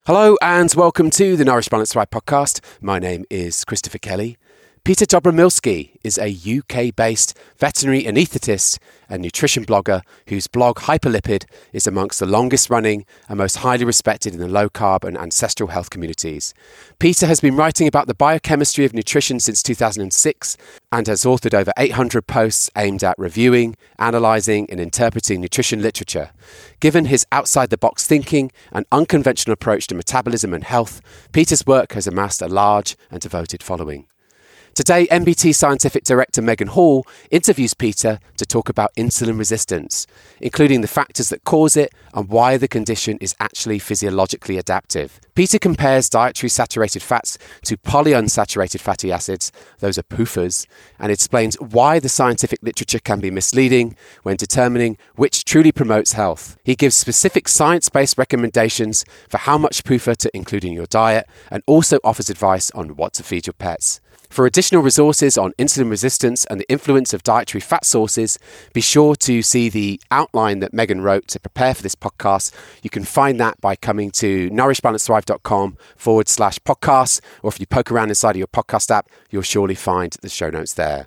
Hello and welcome to the Nourish Balance Thrive podcast. My name is Christopher Kelly. Peter Dobromilski is a UK-based veterinary anaesthetist and nutrition blogger whose blog Hyperlipid is amongst the longest running and most highly respected in the low-carb and ancestral health communities. Peter has been writing about the biochemistry of nutrition since 2006 and has authored over 800 posts aimed at reviewing, analysing and interpreting nutrition literature. Given his outside-the-box thinking and unconventional approach to metabolism and health, Peter's work has amassed a large and devoted following. Today, MBT Scientific Director Megan Hall interviews Peter to talk about insulin resistance, including the factors that cause it and why the condition is actually physiologically adaptive. Peter compares dietary saturated fats to polyunsaturated fatty acids, those are PUFAs, and explains why the scientific literature can be misleading when determining which truly promotes health. He gives specific science-based recommendations for how much PUFA to include in your diet and also offers advice on what to feed your pets. For additional resources on insulin resistance and the influence of dietary fat sources, be sure to see the outline that Megan wrote to prepare for this podcast. You can find that by coming to nourishbalancethrive.com/podcast, or if you poke around inside of your podcast app, you'll surely find the show notes there.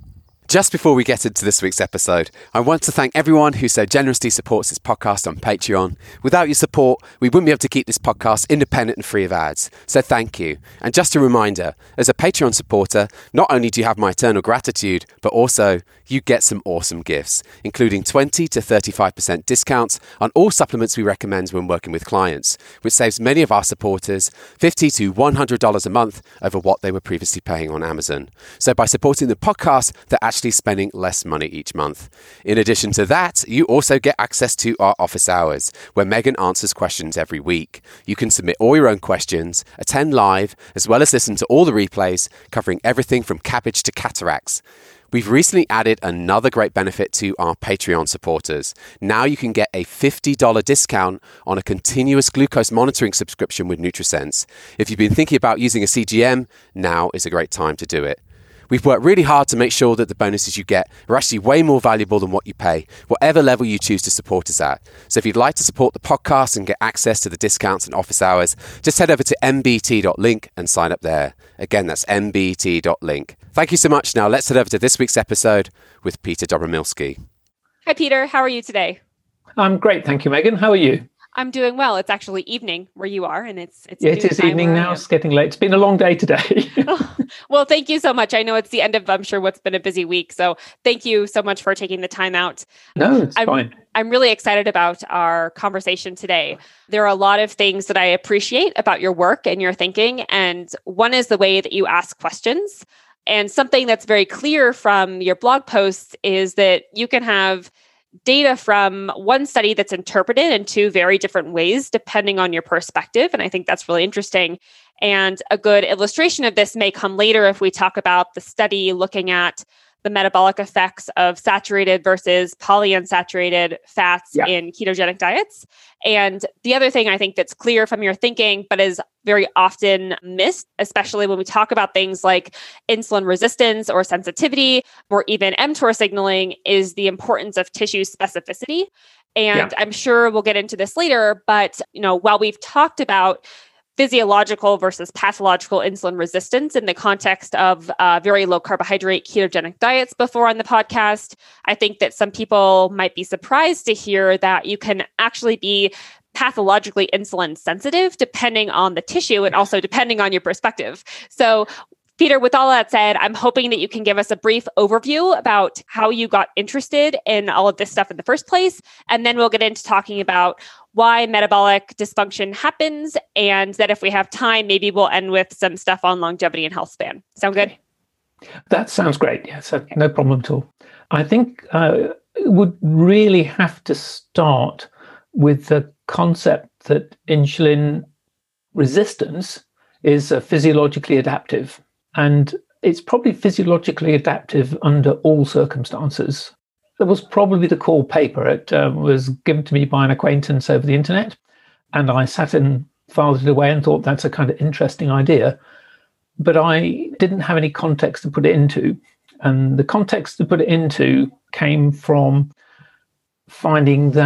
Just before we get into this week's episode, I want to thank everyone who so generously supports this podcast on Patreon. Without your support, we wouldn't be able to keep this podcast independent and free of ads. So thank you. And just a reminder, as a Patreon supporter, not only do you have my eternal gratitude, but also you get some awesome gifts, including 20 to 35% discounts on all supplements we recommend when working with clients, which saves many of our supporters $50 to $100 a month over what they were previously paying on Amazon. So by supporting the podcast, they're actually spending less money each month. In addition to that, you also get access to our office hours, where Megan answers questions every week. You can submit all your own questions, attend live, as well as listen to all the replays, covering everything from cabbage to cataracts. We've recently added another great benefit to our Patreon supporters. Now you can get a $50 discount on a continuous glucose monitoring subscription with NutriSense. If you've been thinking about using a CGM, now is a great time to do it. We've worked really hard to make sure that the bonuses you get are actually way more valuable than what you pay, whatever level you choose to support us at. So if you'd like to support the podcast and get access to the discounts and office hours, just head over to mbt.link and sign up there. Again, that's mbt.link. Thank you so much. Now let's head over to this week's episode with Peter Dobromilski. Hi, Peter. How are you today? I'm great. Thank you, Megan. How are you? I'm doing well. It's actually evening where you are, and it's yeah, it is evening now. It's getting late. It's been a long day today. Well, thank you so much. I know it's the end of, I'm sure, what's been a busy week. So thank you so much for taking the time out. No, it's fine. I'm really excited about our conversation today. There are a lot of things that I appreciate about your work and your thinking. And one is the way that you ask questions. And something that's very clear from your blog posts is that you can have data from one study that's interpreted in two very different ways, depending on your perspective. And I think that's really interesting. And a good illustration of this may come later if we talk about the study looking at the metabolic effects of saturated versus polyunsaturated fats in ketogenic diets. And the other thing I think that's clear from your thinking, but is very often missed, especially when we talk about things like insulin resistance or sensitivity, or even mTOR signaling, is the importance of tissue specificity. And I'm sure we'll get into this later, but while we've talked about physiological versus pathological insulin resistance in the context of very low carbohydrate ketogenic diets before on the podcast, I think that some people might be surprised to hear that you can actually be pathologically insulin sensitive depending on the tissue and also depending on your perspective. So Peter, with all that said, I'm hoping that you can give us a brief overview about how you got interested in all of this stuff in the first place. And then we'll get into talking about why metabolic dysfunction happens. And that if we have time, maybe we'll end with some stuff on longevity and health span. Sound good? That sounds great. Yes, no problem at all. I think would really have to start with the concept that insulin resistance is physiologically adaptive. And it's probably physiologically adaptive under all circumstances. That was probably the core paper. It was given to me by an acquaintance over the internet. And I sat and filed it away and thought that's a kind of interesting idea. But I didn't have any context to put it into. And the context to put it into came from finding that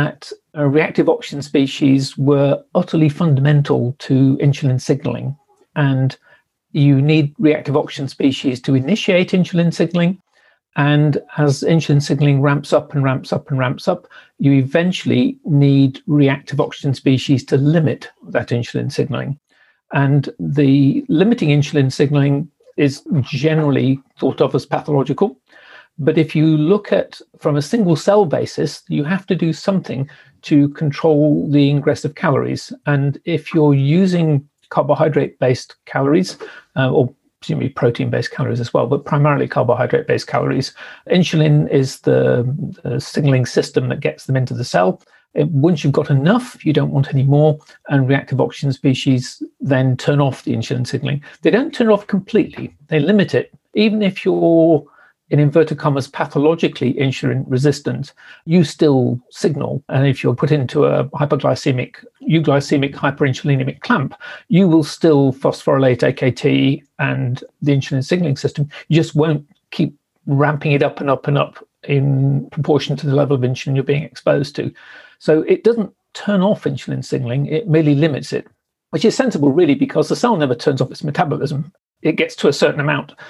reactive oxygen species were utterly fundamental to insulin signaling. And you need reactive oxygen species to initiate insulin signaling. And as insulin signaling ramps up and ramps up and ramps up, you eventually need reactive oxygen species to limit that insulin signaling. And the limiting insulin signaling is generally thought of as pathological. But if you look at from a single cell basis, you have to do something to control the ingress of calories. And if you're using carbohydrate-based calories, or presumably protein-based calories as well, but primarily carbohydrate-based calories, insulin is the signaling system that gets them into the cell. Once you've got enough, you don't want any more, and reactive oxygen species then turn off the insulin signaling. They don't turn it off completely. They limit it. Even if you're, in inverted commas, pathologically insulin resistant, you still signal. And if you're put into a euglycemic hyperinsulinemic clamp, you will still phosphorylate AKT and the insulin signaling system. You just won't keep ramping it up and up and up in proportion to the level of insulin you're being exposed to. So it doesn't turn off insulin signaling, it merely limits it, which is sensible really, because the cell never turns off its metabolism. It gets to a certain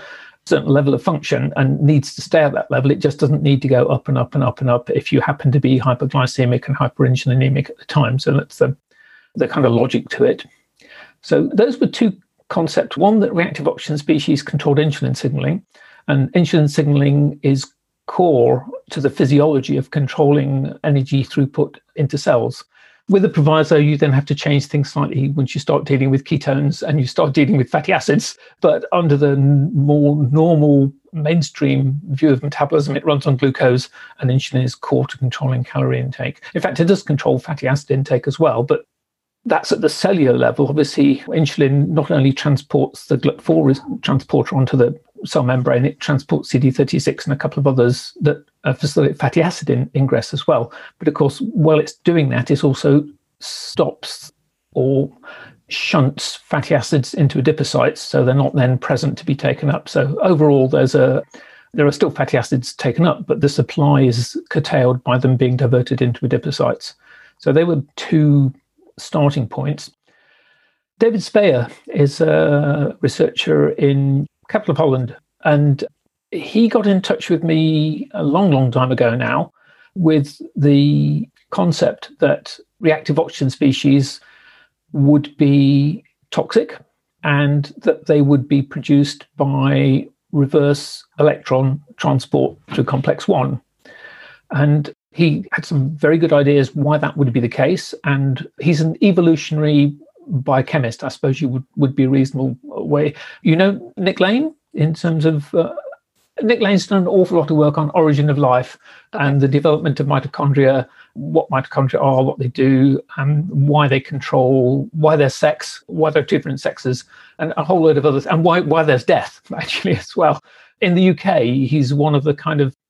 level of function and needs to stay at that level. It just doesn't need to go up and up and up and up if you happen to be hyperglycemic and hyperinsulinemic at the time. So that's the kind of logic to it. So those were two concepts. One, that reactive oxygen species controlled insulin signaling, and insulin signaling is core to the physiology of controlling energy throughput into cells. With the proviso, you then have to change things slightly once you start dealing with ketones and you start dealing with fatty acids. But under the more normal mainstream view of metabolism, it runs on glucose, and insulin is core to controlling calorie intake. In fact, it does control fatty acid intake as well, but that's at the cellular level. Obviously, insulin not only transports the GLUT4 transporter onto the cell membrane, it transports CD36 and a couple of others that facilitate fatty acid ingress as well. But of course, while it's doing that, it also stops or shunts fatty acids into adipocytes, so they're not then present to be taken up. So overall, there are still fatty acids taken up, but the supply is curtailed by them being diverted into adipocytes. So they were two starting points. David Speyer is a researcher in capital of Holland, and he got in touch with me a long, long time ago now with the concept that reactive oxygen species would be toxic and that they would be produced by reverse electron transport through complex 1. And he had some very good ideas why that would be the case. And he's an evolutionary biochemist, I suppose you would be a reasonable way. You know Nick Lane, in terms of Nick Lane's done an awful lot of work on origin of life and the development of mitochondria, what mitochondria are, what they do, and why they control, why there's sex, why there are different sexes, and a whole load of others, and why there's death, actually, as well. In the UK, he's one of the kind of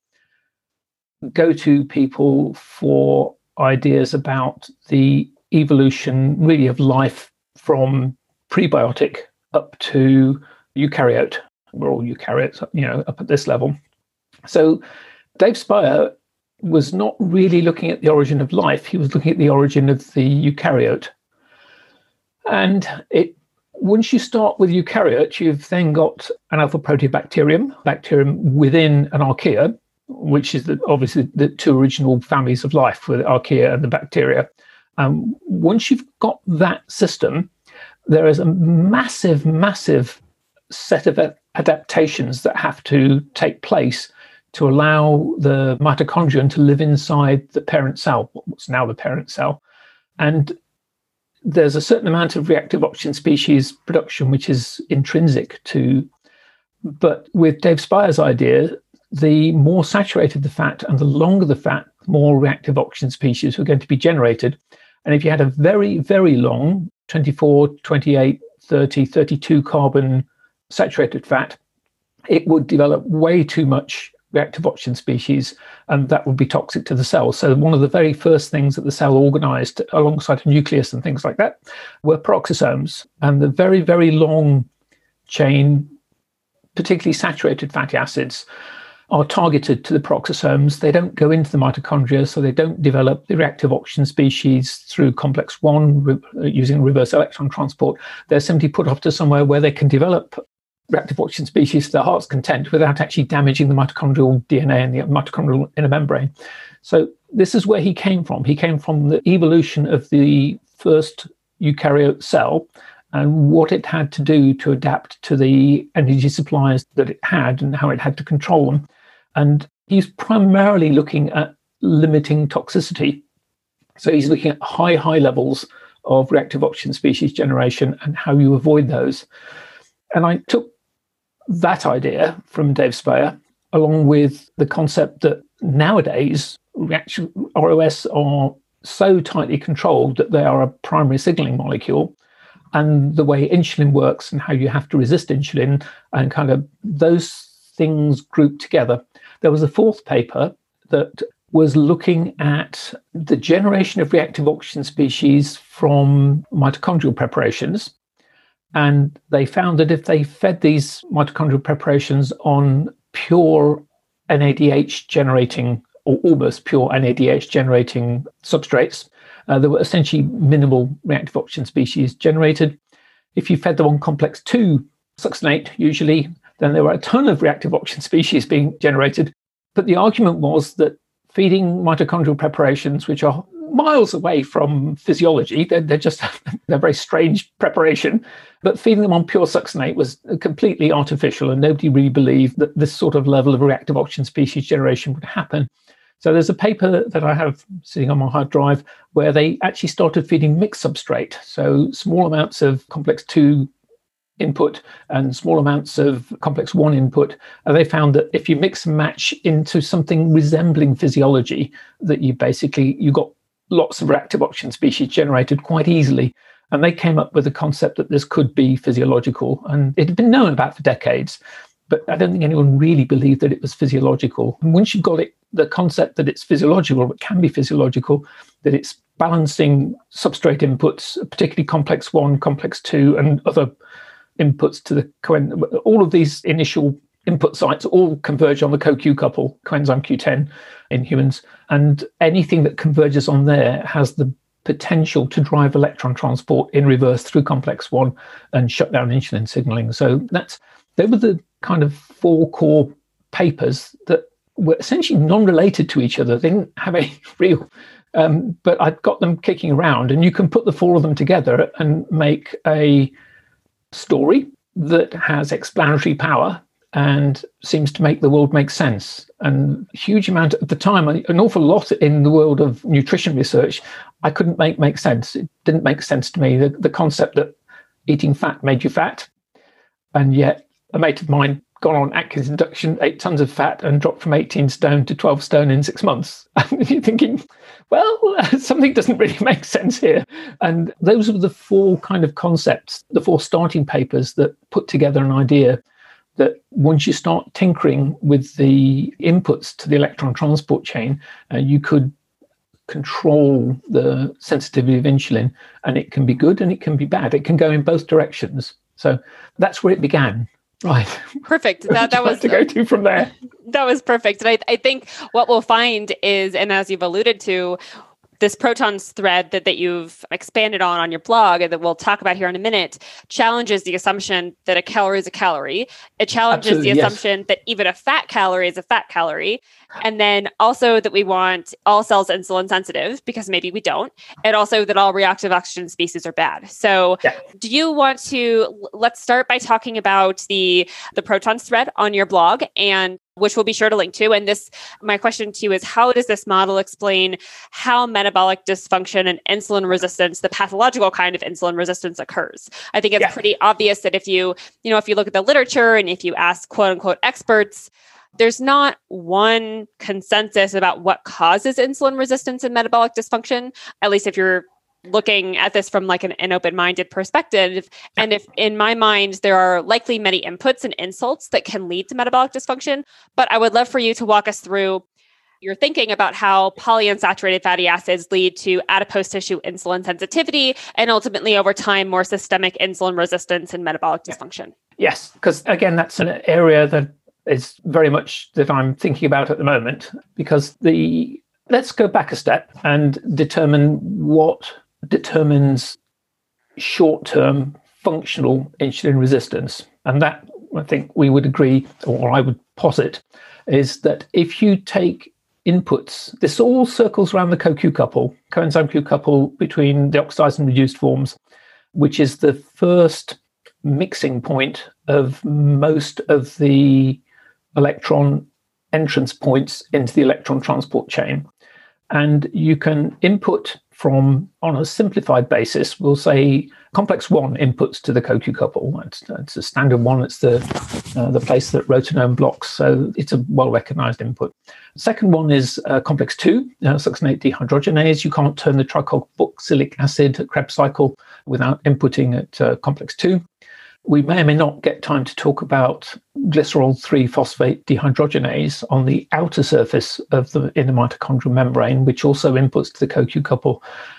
go-to people for ideas about the evolution, really, of life from prebiotic up to eukaryote. We're all eukaryotes, up at this level. So Dave Speyer was not really looking at the origin of life. He was looking at the origin of the eukaryote. And once you start with eukaryote, you've then got an alpha-proteobacterium, bacterium within an archaea, which is obviously the two original families of life, with archaea and the bacteria. Once you've got that system, there is a massive, massive set of adaptations that have to take place to allow the mitochondrion to live inside the parent cell, what's now the parent cell. And there's a certain amount of reactive oxygen species production which is intrinsic to, but with Dave Speyer's idea, the more saturated the fat and the longer the fat, the more reactive oxygen species were going to be generated. And if you had a very, very long 24, 28, 30, 32 carbon saturated fat, it would develop way too much reactive oxygen species, and that would be toxic to the cell. So one of the very first things that the cell organized alongside a nucleus and things like that were peroxisomes, and the very, very long chain, particularly saturated fatty acids, are targeted to the peroxisomes. They don't go into the mitochondria, so they don't develop the reactive oxygen species through complex 1 using reverse electron transport. They're simply put off to somewhere where they can develop reactive oxygen species to their heart's content without actually damaging the mitochondrial DNA and the mitochondrial inner membrane. So this is where he came from. He came from the evolution of the first eukaryote cell and what it had to do to adapt to the energy supplies that it had and how it had to control them. And he's primarily looking at limiting toxicity. So he's looking at high levels of reactive oxygen species generation and how you avoid those. And I took that idea from Dave Speyer, along with the concept that nowadays reaction ROS are so tightly controlled that they are a primary signaling molecule, and the way insulin works and how you have to resist insulin and kind of those things grouped together. There was a fourth paper that was looking at the generation of reactive oxygen species from mitochondrial preparations. And they found that if they fed these mitochondrial preparations on pure NADH generating or almost pure NADH generating substrates, there were essentially minimal reactive oxygen species generated. If you fed them on complex 2 succinate, usually, then there were a ton of reactive oxygen species being generated. But the argument was that feeding mitochondrial preparations, which are miles away from physiology, they're very strange preparation, but feeding them on pure succinate was completely artificial, and nobody really believed that this sort of level of reactive oxygen species generation would happen. So there's a paper that I have sitting on my hard drive where they actually started feeding mixed substrate, so small amounts of complex 2 input and small amounts of complex 1 input. And they found that if you mix and match into something resembling physiology, that you got lots of reactive oxygen species generated quite easily. And they came up with the concept that this could be physiological. And it had been known about for decades, but I don't think anyone really believed that it was physiological. And once you've got it, the concept that it's physiological, it can be physiological, that it's balancing substrate inputs, particularly complex 1, complex 2, and other inputs to the all of these initial input sites all converge on the CoQ couple, coenzyme Q10 in humans, and anything that converges on there has the potential to drive electron transport in reverse through complex 1 and shut down insulin signaling. So they were the kind of 4 core papers that were essentially non-related to each other. They didn't have a real but I'd got them kicking around, and you can put the 4 of them together and make a story that has explanatory power and seems to make the world make sense. And a huge amount at the time, an awful lot in the world of nutrition research, I couldn't make sense. It didn't make sense to me, the concept that eating fat made you fat. And yet a mate of mine gone on Atkins induction, 8 tons of fat and dropped from 18 stone to 12 stone in 6 months. And you're thinking, well, something doesn't really make sense here. And those are the 4 kind of concepts, the 4 starting papers that put together an idea that once you start tinkering with the inputs to the electron transport chain, you could control the sensitivity of insulin, and it can be good and it can be bad. It can go in both directions. So that's where it began. Right. Perfect. That was to go to from there. That was perfect. And I think what we'll find is, and as you've alluded to, this protons thread that you've expanded on your blog and that we'll talk about here in a minute challenges the assumption that a calorie is a calorie. It challenges the assumption that even a fat calorie is a fat calorie. And then also that we want all cells insulin sensitive, because maybe we don't. And also that all reactive oxygen species are bad. So do you want to, let's start by talking about the protons thread on your blog, and which we'll be sure to link to. And my question to you is, how does this model explain how metabolic dysfunction and insulin resistance, the pathological kind of insulin resistance, occurs? I think it's pretty obvious that if you look at the literature and if you ask quote unquote experts, there's not one consensus about what causes insulin resistance and metabolic dysfunction, at least if you're looking at this from like an open-minded perspective. And if in my mind, there are likely many inputs and insults that can lead to metabolic dysfunction, but I would love for you to walk us through your thinking about how polyunsaturated fatty acids lead to adipose tissue insulin sensitivity and ultimately over time, more systemic insulin resistance and metabolic dysfunction. Yes, because again, that's an area that is very much that I'm thinking about at the moment, because let's go back a step and determine what determines short-term functional insulin resistance. And that, I think we would agree, or I would posit, is that if you take inputs, this all circles around the CoQ couple, coenzyme Q couple between the oxidized and reduced forms, which is the first mixing point of most of the electron entrance points into the electron transport chain. And you can input from, on a simplified basis, we'll say complex 1 inputs to the CoQ couple. It's a standard one. It's the place that rotenome blocks. So it's a well-recognized input. Second one is complex 2, succinate dehydrogenase. You can't turn the tricarboxylic acid Krebs cycle without inputting at complex 2. We may or may not get time to talk about glycerol 3-phosphate dehydrogenase on the outer surface of the inner mitochondrial membrane, which also inputs to the CoQ couple,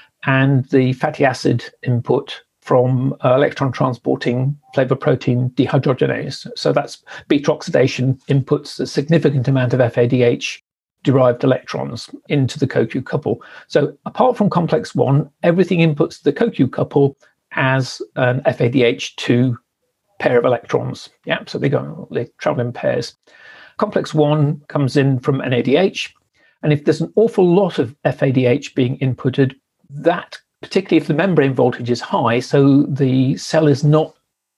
and the fatty acid input from electron transporting flavor protein dehydrogenase. So that's beta oxidation inputs a significant amount of FADH derived electrons into the CoQ couple. So apart from complex 1, everything inputs to the CoQ couple as an FADH2 pair of electrons. Yeah, so they travel in pairs. Complex 1 comes in from NADH, and if there's an awful lot of FADH being inputted, that, particularly if the membrane voltage is high, so the cell is not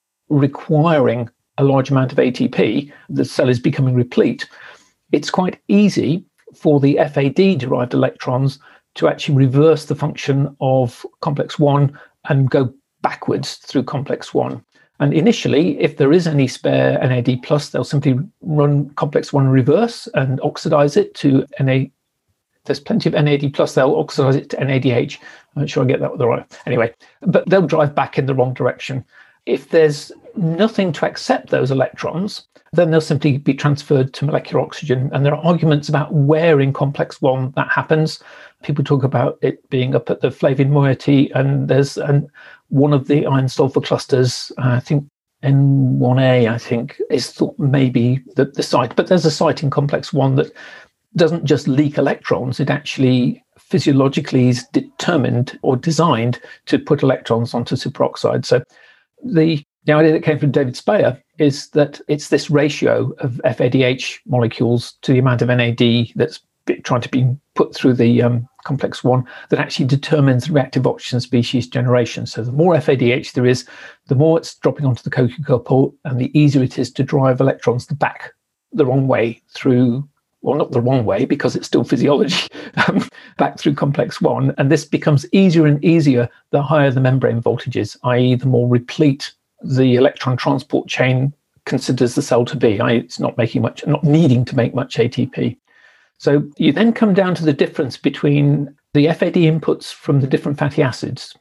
requiring a large amount of ATP, the cell is becoming replete, it's quite easy for the FAD-derived electrons to actually reverse the function of complex 1 and go backwards through complex 1. And initially, if there is any spare NAD+, they'll simply run complex 1 reverse and oxidize it to NA. There's plenty of NAD+, they'll oxidize it to NADH. I'm not sure I get that right. Anyway, but they'll drive back in the wrong direction. If there's nothing to accept those electrons, then they'll simply be transferred to molecular oxygen. And there are arguments about where in complex 1 that happens. People talk about it being up at the flavin moiety, and there's one of the iron sulfur clusters, I think N1A, I think, is thought maybe the site. But there's a site in complex 1 that doesn't just leak electrons, it actually physiologically is determined or designed to put electrons onto superoxide. So the idea that came from David Speyer is that it's this ratio of FADH molecules to the amount of NAD that's trying to be put through the complex 1 that actually determines reactive oxygen species generation. So the more FADH there is, the more it's dropping onto the CoQ couple, and the easier it is to drive electrons back the wrong way through, well, not the wrong way because it's still physiology, back through complex 1. And this becomes easier and easier the higher the membrane voltage is, i.e. the more replete the electron transport chain considers the cell to be, i.e. it's not needing to make much ATP. So you then come down to the difference between the FAD inputs from the different fatty acids.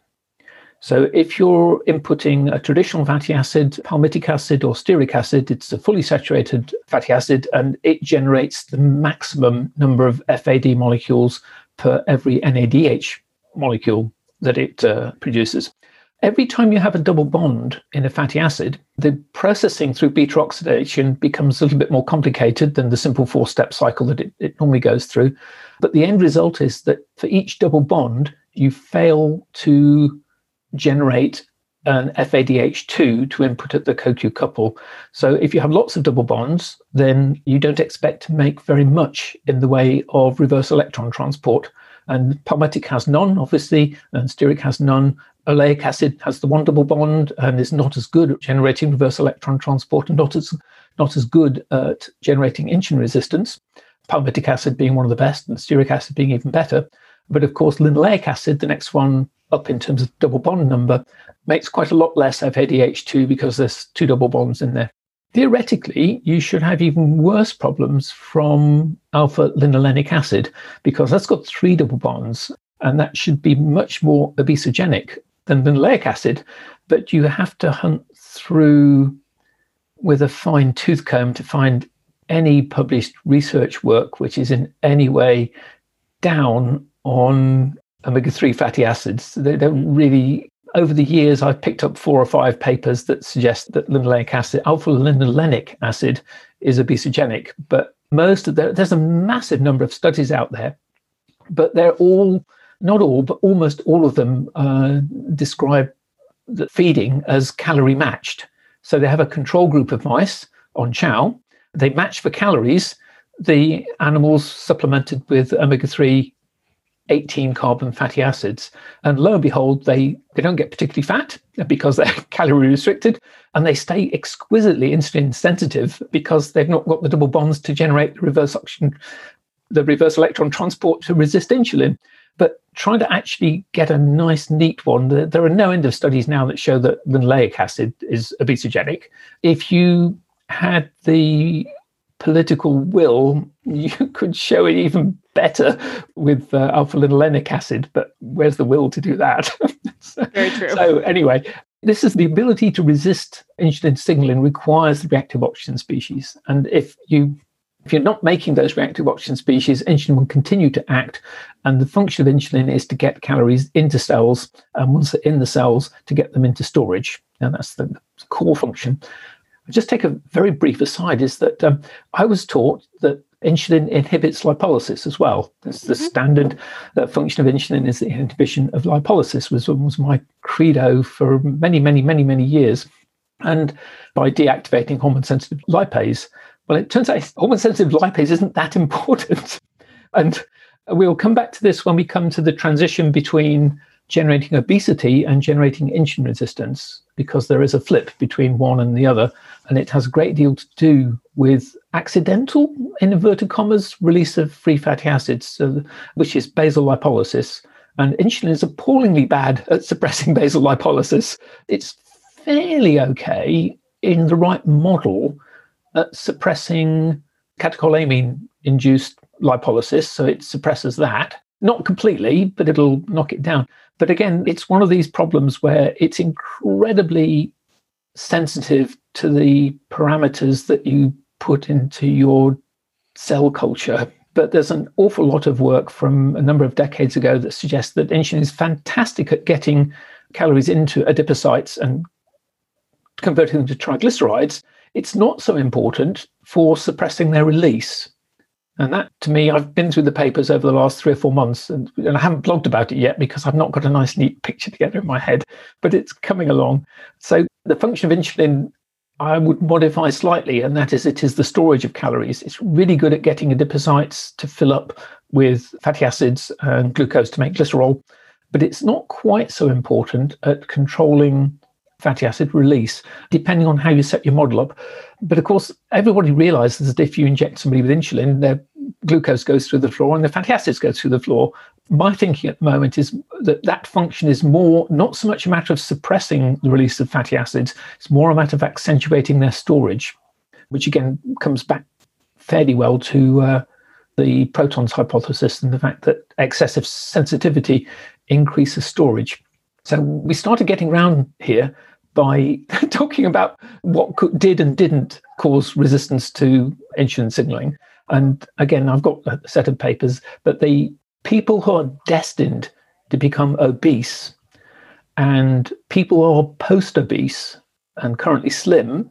So if you're inputting a traditional fatty acid, palmitic acid or stearic acid, it's a fully saturated fatty acid, and it generates the maximum number of FAD molecules per every NADH molecule that it produces. Every time you have a double bond in a fatty acid, the processing through beta oxidation becomes a little bit more complicated than the simple 4-step cycle that it normally goes through. But the end result is that for each double bond, you fail to generate an FADH2 to input at the CoQ couple. So if you have lots of double bonds, then you don't expect to make very much in the way of reverse electron transport. And palmitic has none, obviously, and stearic has none. Oleic acid has the one double bond and is not as good at generating reverse electron transport and not as good at generating insulin resistance. Palmitic acid being one of the best and stearic acid being even better. But of course, linoleic acid, the next one up in terms of double bond number, makes quite a lot less FADH2 because there's 2 double bonds in there. Theoretically, you should have even worse problems from alpha-linolenic acid because that's got 3 double bonds, and that should be much more obesogenic than linoleic acid, but you have to hunt through with a fine tooth comb to find any published research work which is in any way down on omega-3 fatty acids. They don't really. Over the years, I've picked up 4 or 5 papers that suggest that linoleic acid, alpha-linolenic acid, is obesogenic. But there's a massive number of studies out there, but they're all, not all, but almost all of them describe the feeding as calorie matched. So they have a control group of mice on chow. They match for calories. The animals supplemented with omega-3 18 carbon fatty acids. And lo and behold, they don't get particularly fat because they're calorie restricted, and they stay exquisitely insulin sensitive because they've not got the double bonds to generate the reverse electron transport to resist insulin. But trying to actually get a nice, neat one, there are no end of studies now that show that linoleic acid is obesogenic. If you had the political will, you could show it even better with alpha-linolenic acid, but where's the will to do that? Very true. So anyway, this is the ability to resist insulin signaling requires the reactive oxygen species. And if you're not making those reactive oxygen species, insulin will continue to act. And the function of insulin is to get calories into cells, and once they're in the cells, to get them into storage. And that's the core function. I'll just take a very brief aside, is that I was taught that insulin inhibits lipolysis as well. That's the standard function of insulin is the inhibition of lipolysis, was my credo for many, many, many, many years. And by deactivating hormone-sensitive lipase, well, it turns out hormone-sensitive lipase isn't that important. And we'll come back to this when we come to the transition between generating obesity and generating insulin resistance, because there is a flip between one and the other. And it has a great deal to do with accidental, in inverted commas, release of free fatty acids, which is basal lipolysis. And insulin is appallingly bad at suppressing basal lipolysis. It's fairly okay in the right model at suppressing catecholamine-induced lipolysis, so it suppresses that. Not completely, but it'll knock it down. But again, it's one of these problems where it's incredibly sensitive to the parameters that you put into your cell culture. But there's an awful lot of work from a number of decades ago that suggests that insulin is fantastic at getting calories into adipocytes and converting them to triglycerides. It's not so important for suppressing their release. And that, to me, I've been through the papers over the last 3 or 4 months, and I haven't blogged about it yet because I've not got a nice, neat picture together in my head, but it's coming along. So the function of insulin, I would modify slightly, and that is it is the storage of calories. It's really good at getting adipocytes to fill up with fatty acids and glucose to make glycerol, but it's not quite so important at controlling fatty acid release, depending on how you set your model up. But of course, everybody realizes that if you inject somebody with insulin, their glucose goes through the floor and the fatty acids go through the floor. My thinking at the moment is that function is more, not so much a matter of suppressing the release of fatty acids, it's more a matter of accentuating their storage, which again comes back fairly well to the protons hypothesis and the fact that excessive sensitivity increases storage. So we started getting around here by talking about what did and didn't cause resistance to insulin signaling. And again, I've got a set of papers, but the people who are destined to become obese and people who are post-obese and currently slim,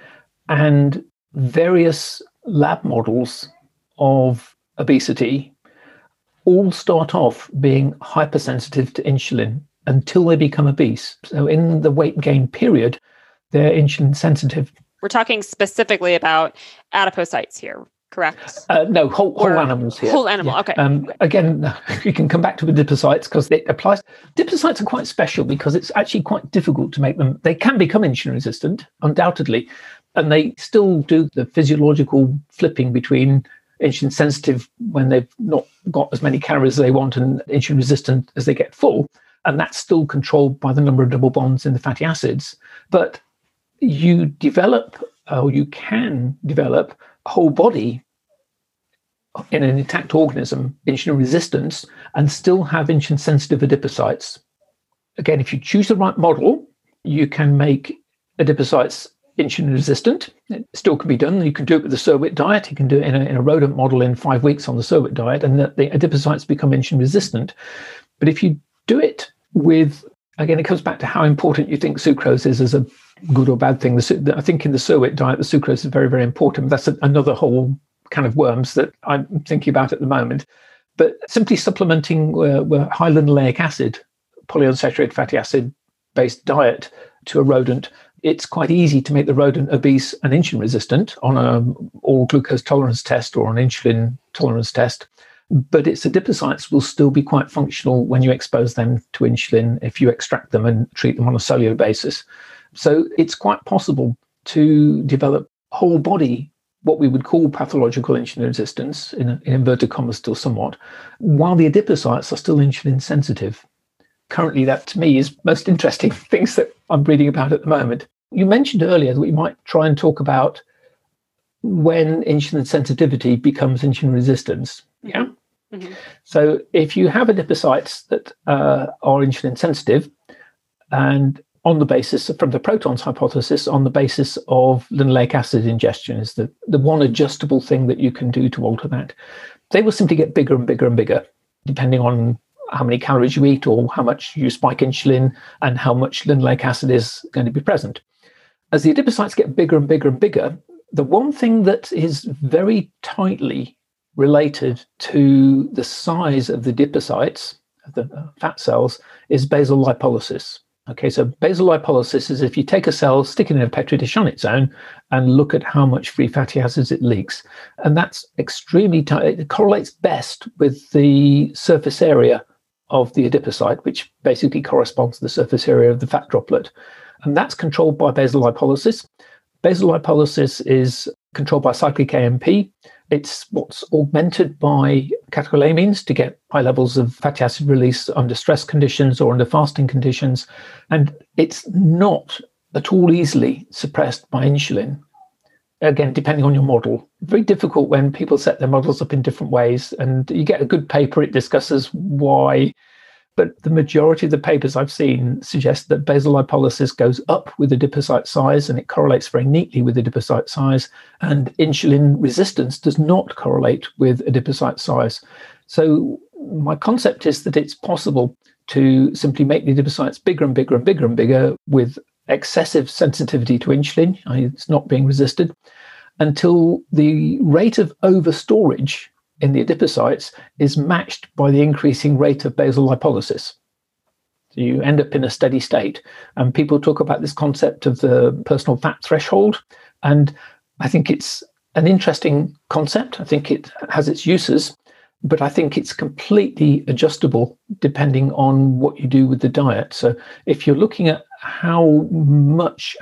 and various lab models of obesity all start off being hypersensitive to insulin until they become obese. So in the weight gain period, they're insulin sensitive. We're talking specifically about adipocytes here, correct? No, whole animals here. Whole animal, okay. Again, you can come back to the adipocytes because it applies. Adipocytes are quite special because it's actually quite difficult to make them. They can become insulin resistant, undoubtedly, and they still do the physiological flipping between insulin sensitive when they've not got as many calories as they want and insulin resistant as they get full. And that's still controlled by the number of double bonds in the fatty acids. But you develop, or you can develop, a whole body in an intact organism, insulin resistance, and still have insulin sensitive adipocytes. Again, if you choose the right model, you can make adipocytes insulin resistant. It still can be done. You can do it with the Serwit diet. You can do it in a rodent model in 5 weeks on the Serwit diet, and the adipocytes become insulin resistant. But if you do it with, again, it comes back to how important you think sucrose is as a good or bad thing. I think in the Surwit diet, the sucrose is very, very important. That's another whole can of worms that I'm thinking about at the moment. But simply supplementing high linoleic acid, polyunsaturated fatty acid based diet to a rodent, it's quite easy to make the rodent obese and insulin resistant on an oral glucose tolerance test or an insulin tolerance test. But its adipocytes will still be quite functional when you expose them to insulin if you extract them and treat them on a cellular basis. So it's quite possible to develop whole body, what we would call pathological insulin resistance, in inverted commas still somewhat, while the adipocytes are still insulin sensitive. Currently, that to me is most interesting things that I'm reading about at the moment. You mentioned earlier that we might try and talk about when insulin sensitivity becomes insulin resistance. Yeah. Mm-hmm. So if you have adipocytes that are insulin sensitive, and on the basis from the protons hypothesis, on the basis of linoleic acid ingestion is the one adjustable thing that you can do to alter that, they will simply get bigger and bigger and bigger, depending on how many calories you eat or how much you spike insulin and how much linoleic acid is going to be present. As the adipocytes get bigger and bigger and bigger, the one thing that is very tightly related to the size of the adipocytes, the fat cells, is basal lipolysis. Okay, so basal lipolysis is if you take a cell, stick it in a petri dish on its own, and look at how much free fatty acids it leaks. And that's extremely tight. It correlates best with the surface area of the adipocyte, which basically corresponds to the surface area of the fat droplet. And that's controlled by basal lipolysis. Basal lipolysis is controlled by cyclic AMP. It's what's augmented by catecholamines to get high levels of fatty acid release under stress conditions or under fasting conditions. And it's not at all easily suppressed by insulin. Again, depending on your model. Very difficult when people set their models up in different ways. And you get a good paper, it discusses why. But the majority of the papers I've seen suggest that basal lipolysis goes up with adipocyte size, and it correlates very neatly with adipocyte size. And insulin resistance does not correlate with adipocyte size. So my concept is that it's possible to simply make the adipocytes bigger and bigger and bigger and bigger with excessive sensitivity to insulin, it's not being resisted, until the rate of overstorage in the adipocytes is matched by the increasing rate of basal lipolysis. So you end up in a steady state. And people talk about this concept of the personal fat threshold. And I think it's an interesting concept. I think it has its uses, but I think it's completely adjustable depending on what you do with the diet. So if you're looking at how much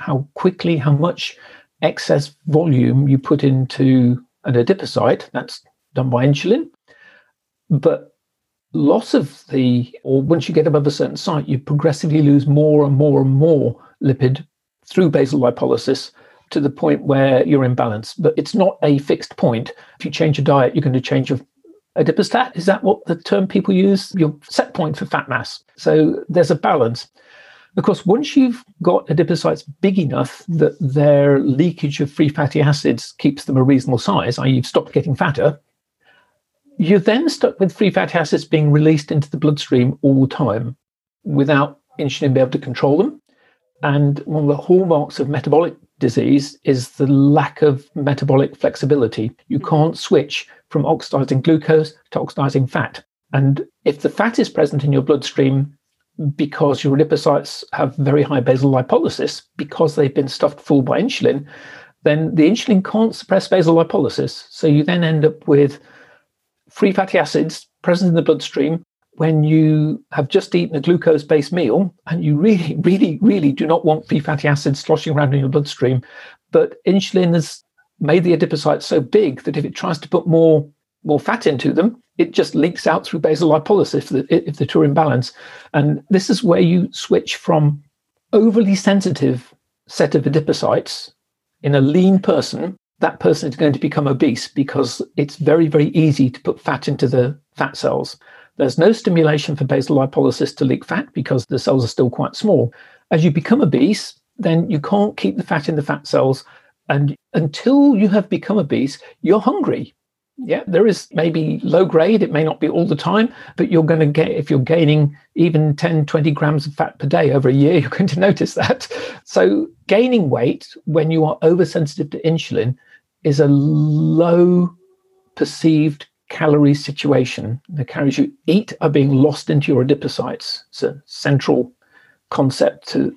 excess volume you put into an adipocyte, that's done by insulin. But once you get above a certain site, you progressively lose more and more and more lipid through basal lipolysis to the point where you're in balance. But it's not a fixed point. If you change your diet, you're going to change your adipostat. Is that what the term people use? Your set point for fat mass. So there's a balance. Of course, once you've got adipocytes big enough that their leakage of free fatty acids keeps them a reasonable size, i.e. you've stopped getting fatter, you're then stuck with free fatty acids being released into the bloodstream all the time without insulin being able to control them. And one of the hallmarks of metabolic disease is the lack of metabolic flexibility. You can't switch from oxidizing glucose to oxidizing fat. And if the fat is present in your bloodstream because your adipocytes have very high basal lipolysis, because they've been stuffed full by insulin, then the insulin can't suppress basal lipolysis. So you then end up with free fatty acids present in the bloodstream when you have just eaten a glucose-based meal, and you really, really, really do not want free fatty acids sloshing around in your bloodstream. But insulin has made the adipocytes so big that if it tries to put more fat into them, it just leaks out through basal lipolysis if the two are in balance. And this is where you switch from overly sensitive set of adipocytes in a lean person. That person is going to become obese because it's very, very easy to put fat into the fat cells. There's no stimulation for basal lipolysis to leak fat because the cells are still quite small. As you become obese, then you can't keep the fat in the fat cells. And until you have become obese, you're hungry. Yeah, there is maybe low grade. It may not be all the time, but you're going to get, if you're gaining even 10, 20 grams of fat per day over a year, you're going to notice that. So gaining weight when you are oversensitive to insulin is a low perceived calorie situation. The calories you eat are being lost into your adipocytes. It's a central concept to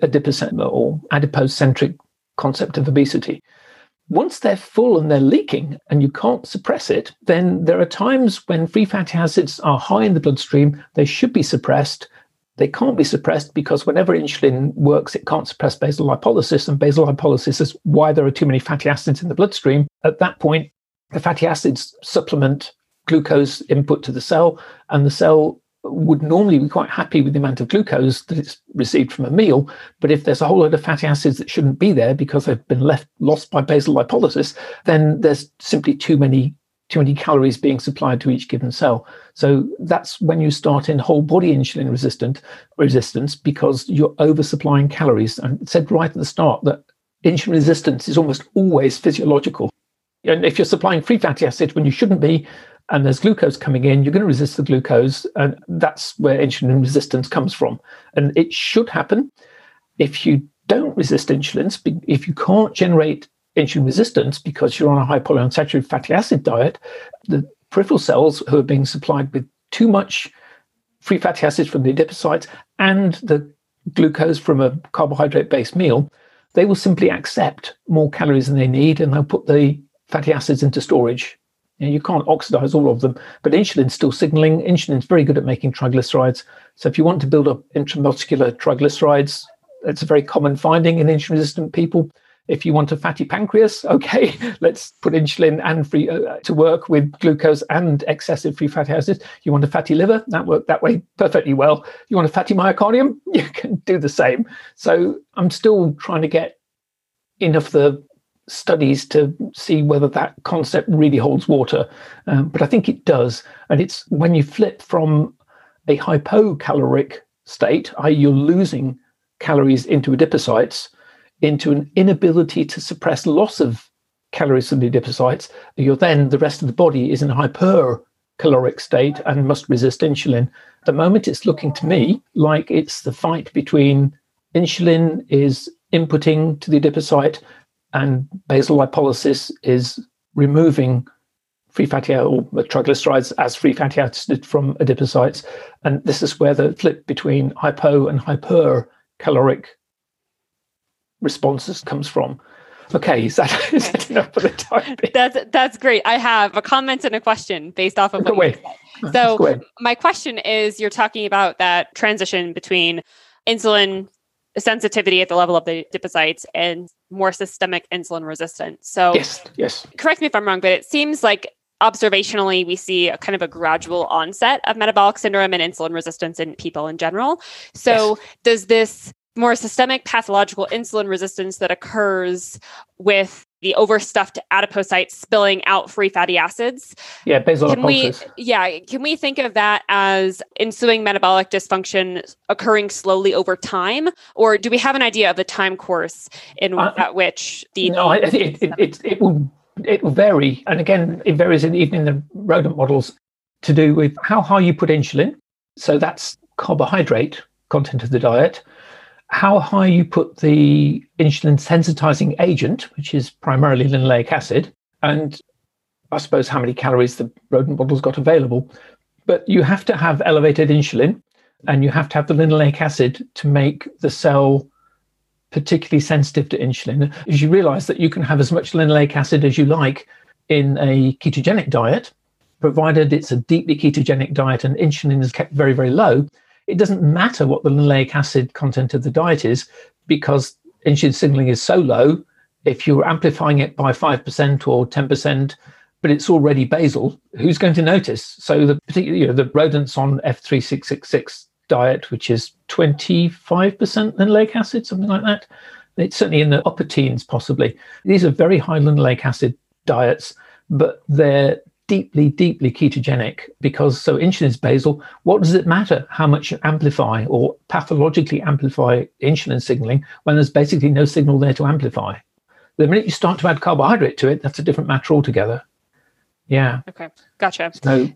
or adipose-centric concept of obesity. Once they're full and they're leaking and you can't suppress it, then there are times when free fatty acids are high in the bloodstream. They should be suppressed. They can't be suppressed because whenever insulin works, it can't suppress basal lipolysis, and basal lipolysis is why there are too many fatty acids in the bloodstream. At that point, the fatty acids supplement glucose input to the cell, and the cell would normally be quite happy with the amount of glucose that it's received from a meal. But if there's a whole load of fatty acids that shouldn't be there because they've been lost by basal lipolysis, then there's simply too many calories being supplied to each given cell. So that's when you start in whole body insulin resistance, because you're oversupplying calories. And it said right at the start that insulin resistance is almost always physiological. And if you're supplying free fatty acids when you shouldn't be, and there's glucose coming in, you're going to resist the glucose, and that's where insulin resistance comes from. And it should happen if you don't resist insulin. If you can't generate insulin resistance because you're on a high polyunsaturated fatty acid diet, the peripheral cells who are being supplied with too much free fatty acids from the adipocytes and the glucose from a carbohydrate-based meal, they will simply accept more calories than they need, and they'll put the fatty acids into storage. You can't oxidize all of them, but insulin's still signaling. Insulin's very good at making triglycerides. So if you want to build up intramuscular triglycerides, it's a very common finding in insulin-resistant people. If you want a fatty pancreas, okay, let's put insulin and free to work with glucose and excessive free fatty acids. You want a fatty liver? That worked that way perfectly well. You want a fatty myocardium? You can do the same. So I'm still trying to get enough of the studies to see whether that concept really holds water. But I think it does. And it's when you flip from a hypocaloric state, i.e. you're losing calories into adipocytes, into an inability to suppress loss of calories from the adipocytes, the rest of the body is in a hypercaloric state and must resist insulin. At the moment, it's looking to me like it's the fight between insulin is inputting to the adipocyte and basal lipolysis is removing free fatty or triglycerides as free fatty acids from adipocytes. And this is where the flip between hypo and hypercaloric responses comes from. Okay, is that enough for the time being? That's great. I have a comment and a question based off of what you said. So my question is, you're talking about that transition between insulin sensitivity at the level of the adipocytes and more systemic insulin resistance. So yes. Correct me if I'm wrong, but it seems like observationally we see a kind of a gradual onset of metabolic syndrome and insulin resistance in people in general. So does this more systemic pathological insulin resistance that occurs with the overstuffed adipocytes spilling out free fatty acids? Yeah, basal lipolysis. Can we think of that as ensuing metabolic dysfunction occurring slowly over time? Or do we have an idea of the time course at which the... No, it will vary. And again, it varies even in the rodent models to do with how high you put insulin. So that's carbohydrate content of the diet. How high you put the insulin sensitizing agent, which is primarily linoleic acid, and I suppose how many calories the rodent models got available. But you have to have elevated insulin, and you have to have the linoleic acid to make the cell particularly sensitive to insulin. As you realize that you can have as much linoleic acid as you like in a ketogenic diet, provided it's a deeply ketogenic diet and insulin is kept very, very low. It doesn't matter what the linoleic acid content of the diet is, because insulin signaling is so low. If you're amplifying it by 5% or 10%, but it's already basal, who's going to notice? So the rodents on F3666 diet, which is 25% linoleic acid, something like that. It's certainly in the upper teens, possibly. These are very high linoleic acid diets, but they're deeply, deeply ketogenic because insulin is basal. What does it matter how much you amplify or pathologically amplify insulin signaling when there's basically no signal there to amplify? The minute you start to add carbohydrate to it, that's a different matter altogether. Yeah. Okay, gotcha.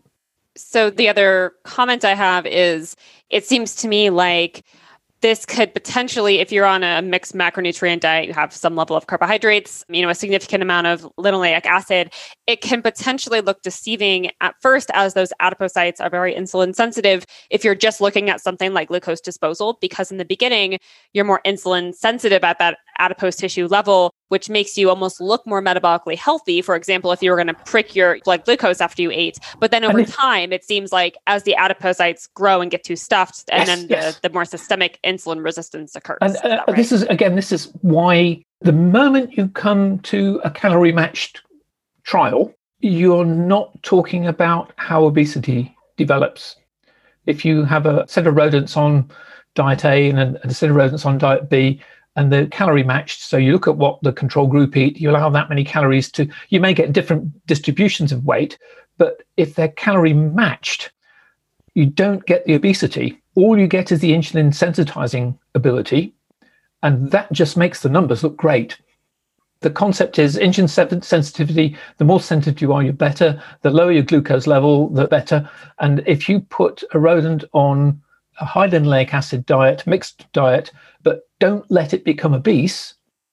So the other comment I have is, it seems to me like this could potentially, if you're on a mixed macronutrient diet, you have some level of carbohydrates, a significant amount of linoleic acid, it can potentially look deceiving at first, as those adipocytes are very insulin sensitive if you're just looking at something like glucose disposal, because in the beginning, you're more insulin sensitive at that adipose tissue level, which makes you almost look more metabolically healthy. For example, if you were going to prick your blood glucose after you ate, but then over time, it seems like as the adipocytes grow and get too stuffed, and the more systemic insulin resistance occurs. And right? This is why the moment you come to a calorie matched trial, you're not talking about how obesity develops. If you have a set of rodents on diet A and a set of rodents on diet B, and they're calorie matched, so you look at what the control group eat, you allow that many calories to, you may get different distributions of weight, but if they're calorie matched, you don't get the obesity. All you get is the insulin sensitizing ability, and that just makes the numbers look great. The concept is insulin sensitivity, the more sensitive you are, you're better. The lower your glucose level, the better. And if you put a rodent on a high linoleic acid diet, mixed diet, but don't let it become obese,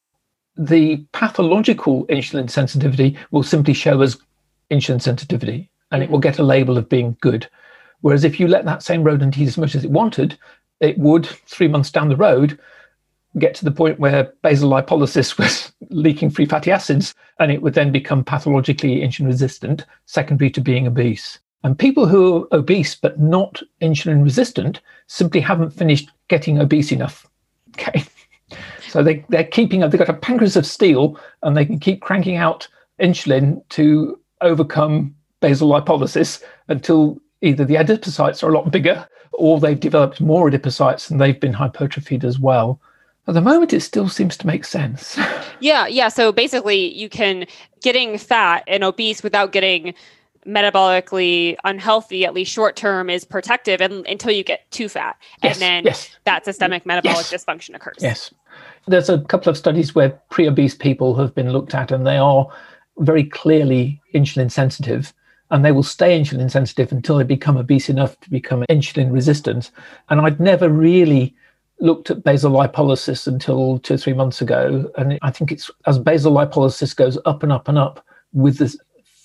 the pathological insulin sensitivity will simply show as insulin sensitivity, and it will get a label of being good. Whereas if you let that same rodent eat as much as it wanted, it would, 3 months down the road, get to the point where basal lipolysis was leaking free fatty acids, and it would then become pathologically insulin resistant, secondary to being obese. And people who are obese but not insulin resistant simply haven't finished getting obese enough. Okay, so they're keeping up. They've got a pancreas of steel, and they can keep cranking out insulin to overcome basal lipolysis until either the adipocytes are a lot bigger, or they've developed more adipocytes and they've been hypertrophied as well. At the moment, it still seems to make sense. Yeah. So basically, getting fat and obese without getting metabolically unhealthy, at least short term, is protective until you get too fat. Yes, and then that systemic metabolic dysfunction occurs. Yes. There's a couple of studies where pre-obese people have been looked at, and they are very clearly insulin sensitive, and they will stay insulin sensitive until they become obese enough to become insulin resistant. And I'd never really looked at basal lipolysis until 2 or 3 months ago. And I think it's as basal lipolysis goes up and up and up with the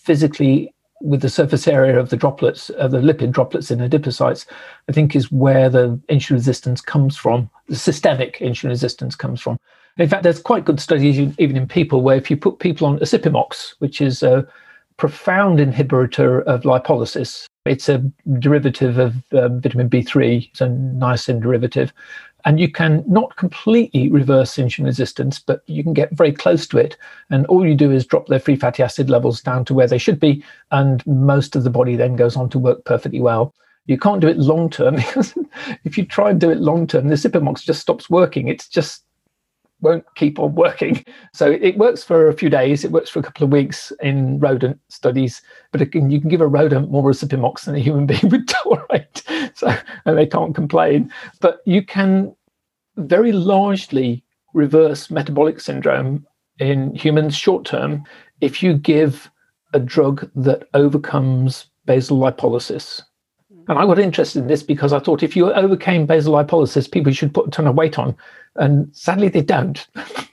surface area of the droplets, the lipid droplets in adipocytes, I think is where the insulin resistance comes from, the systemic insulin resistance comes from. In fact, there's quite good studies even in people where if you put people on Acipimox, which is a profound inhibitor of lipolysis, it's a derivative of vitamin B3, it's a niacin derivative, and you can not completely reverse insulin resistance, but you can get very close to it. And all you do is drop their free fatty acid levels down to where they should be, and most of the body then goes on to work perfectly well. You can't do it long term, because if you try and do it long term, the Acipimox just stops working. It's just won't keep on working. So it works for a few days, it works for a couple of weeks in rodent studies, but again, you can give a rodent more Acipimox than a human being would tolerate, and they can't complain. But you can very largely reverse metabolic syndrome in humans short term if you give a drug that overcomes basal lipolysis. And I got interested in this because I thought if you overcame basal lipolysis, people should put a ton of weight on. And sadly, they don't.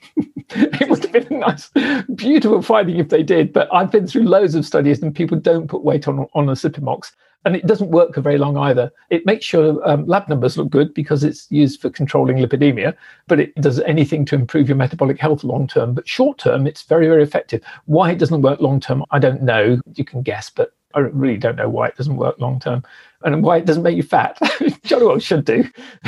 It would have been a nice, beautiful finding if they did. But I've been through loads of studies and people don't put weight on Acipimox. And it doesn't work for very long either. It makes your lab numbers look good because it's used for controlling lipidemia, but it does anything to improve your metabolic health long term. But short term, it's very, very effective. Why it doesn't work long term, I don't know. You can guess, but I really don't know why it doesn't work long term and why it doesn't make you fat. Jolly well should do.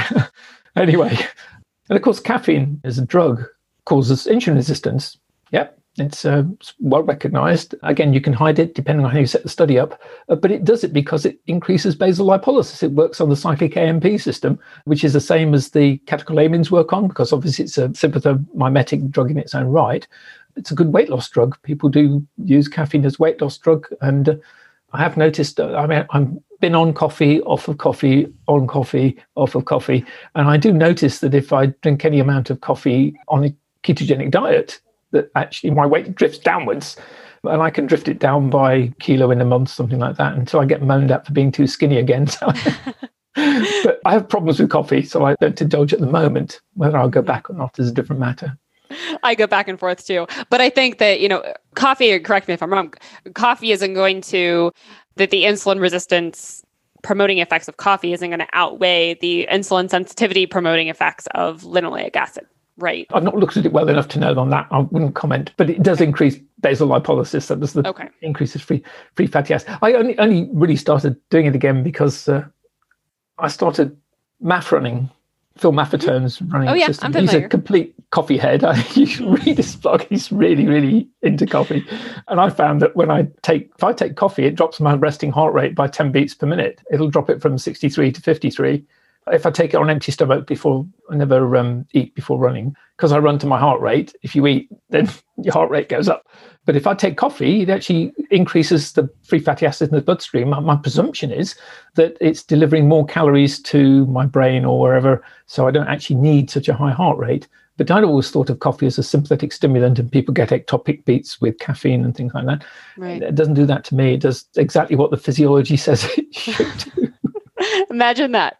Anyway, and of course, caffeine as a drug causes insulin resistance. Yep. It's well recognized. Again, you can hide it depending on how you set the study up, but it does it because it increases basal lipolysis. It works on the cyclic AMP system, which is the same as the catecholamines work on, because obviously it's a sympathomimetic drug in its own right. It's a good weight loss drug. People do use caffeine as weight loss drug, and I have noticed. I've been on coffee, off of coffee, on coffee, off of coffee, and I do notice that if I drink any amount of coffee on a ketogenic diet, that actually my weight drifts downwards. And I can drift it down by a kilo in a month, something like that, until I get moaned at for being too skinny again. So but I have problems with coffee, so I don't indulge at the moment. Whether I'll go back or not is a different matter. I go back and forth too. But I think that, coffee, correct me if I'm wrong, coffee isn't going to, that the insulin resistance promoting effects of coffee isn't going to outweigh the insulin sensitivity promoting effects of linoleic acid, right? I've not looked at it well enough to know on that. I wouldn't comment, but it does increase basal lipolysis. So there's the increases free fatty acid. I only really started doing it again because I started MAF running, Phil Maffetone's running system. He's a complete coffee head. You should read his blog. He's really, really into coffee. And I found that if I take coffee, it drops my resting heart rate by 10 beats per minute. It'll drop it from 63 to 53. If I take it on empty stomach I never eat before running, because I run to my heart rate. If you eat, then your heart rate goes up. But if I take coffee, it actually increases the free fatty acid in the bloodstream. My presumption is that it's delivering more calories to my brain or wherever, so I don't actually need such a high heart rate. But I'd always thought of coffee as a sympathetic stimulant, and people get ectopic beats with caffeine and things like that. Right. It doesn't do that to me. It does exactly what the physiology says it should do. Imagine that.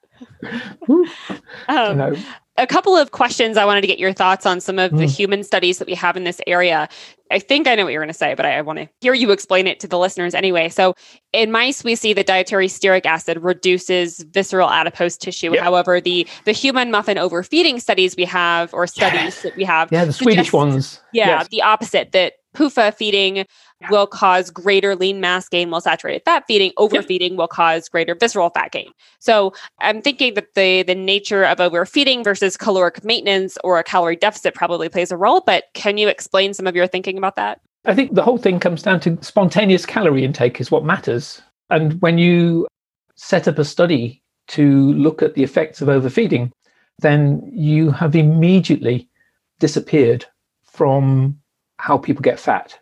A couple of questions I wanted to get your thoughts on some of the human studies that we have in this area. I think I know what you're going to say, but I want to hear you explain it to the listeners anyway. So in mice, we see that dietary stearic acid reduces visceral adipose tissue. Yep. However, the human muffin overfeeding studies we have, or studies that we have. Yeah, the Swedish ones. Yeah, yes. The opposite, that PUFA feeding will cause greater lean mass gain, while saturated fat feeding, overfeeding will cause greater visceral fat gain. So I'm thinking that the nature of overfeeding versus caloric maintenance or a calorie deficit probably plays a role, but can you explain some of your thinking about that? I think the whole thing comes down to spontaneous calorie intake is what matters. And when you set up a study to look at the effects of overfeeding, then you have immediately disappeared from how people get fat.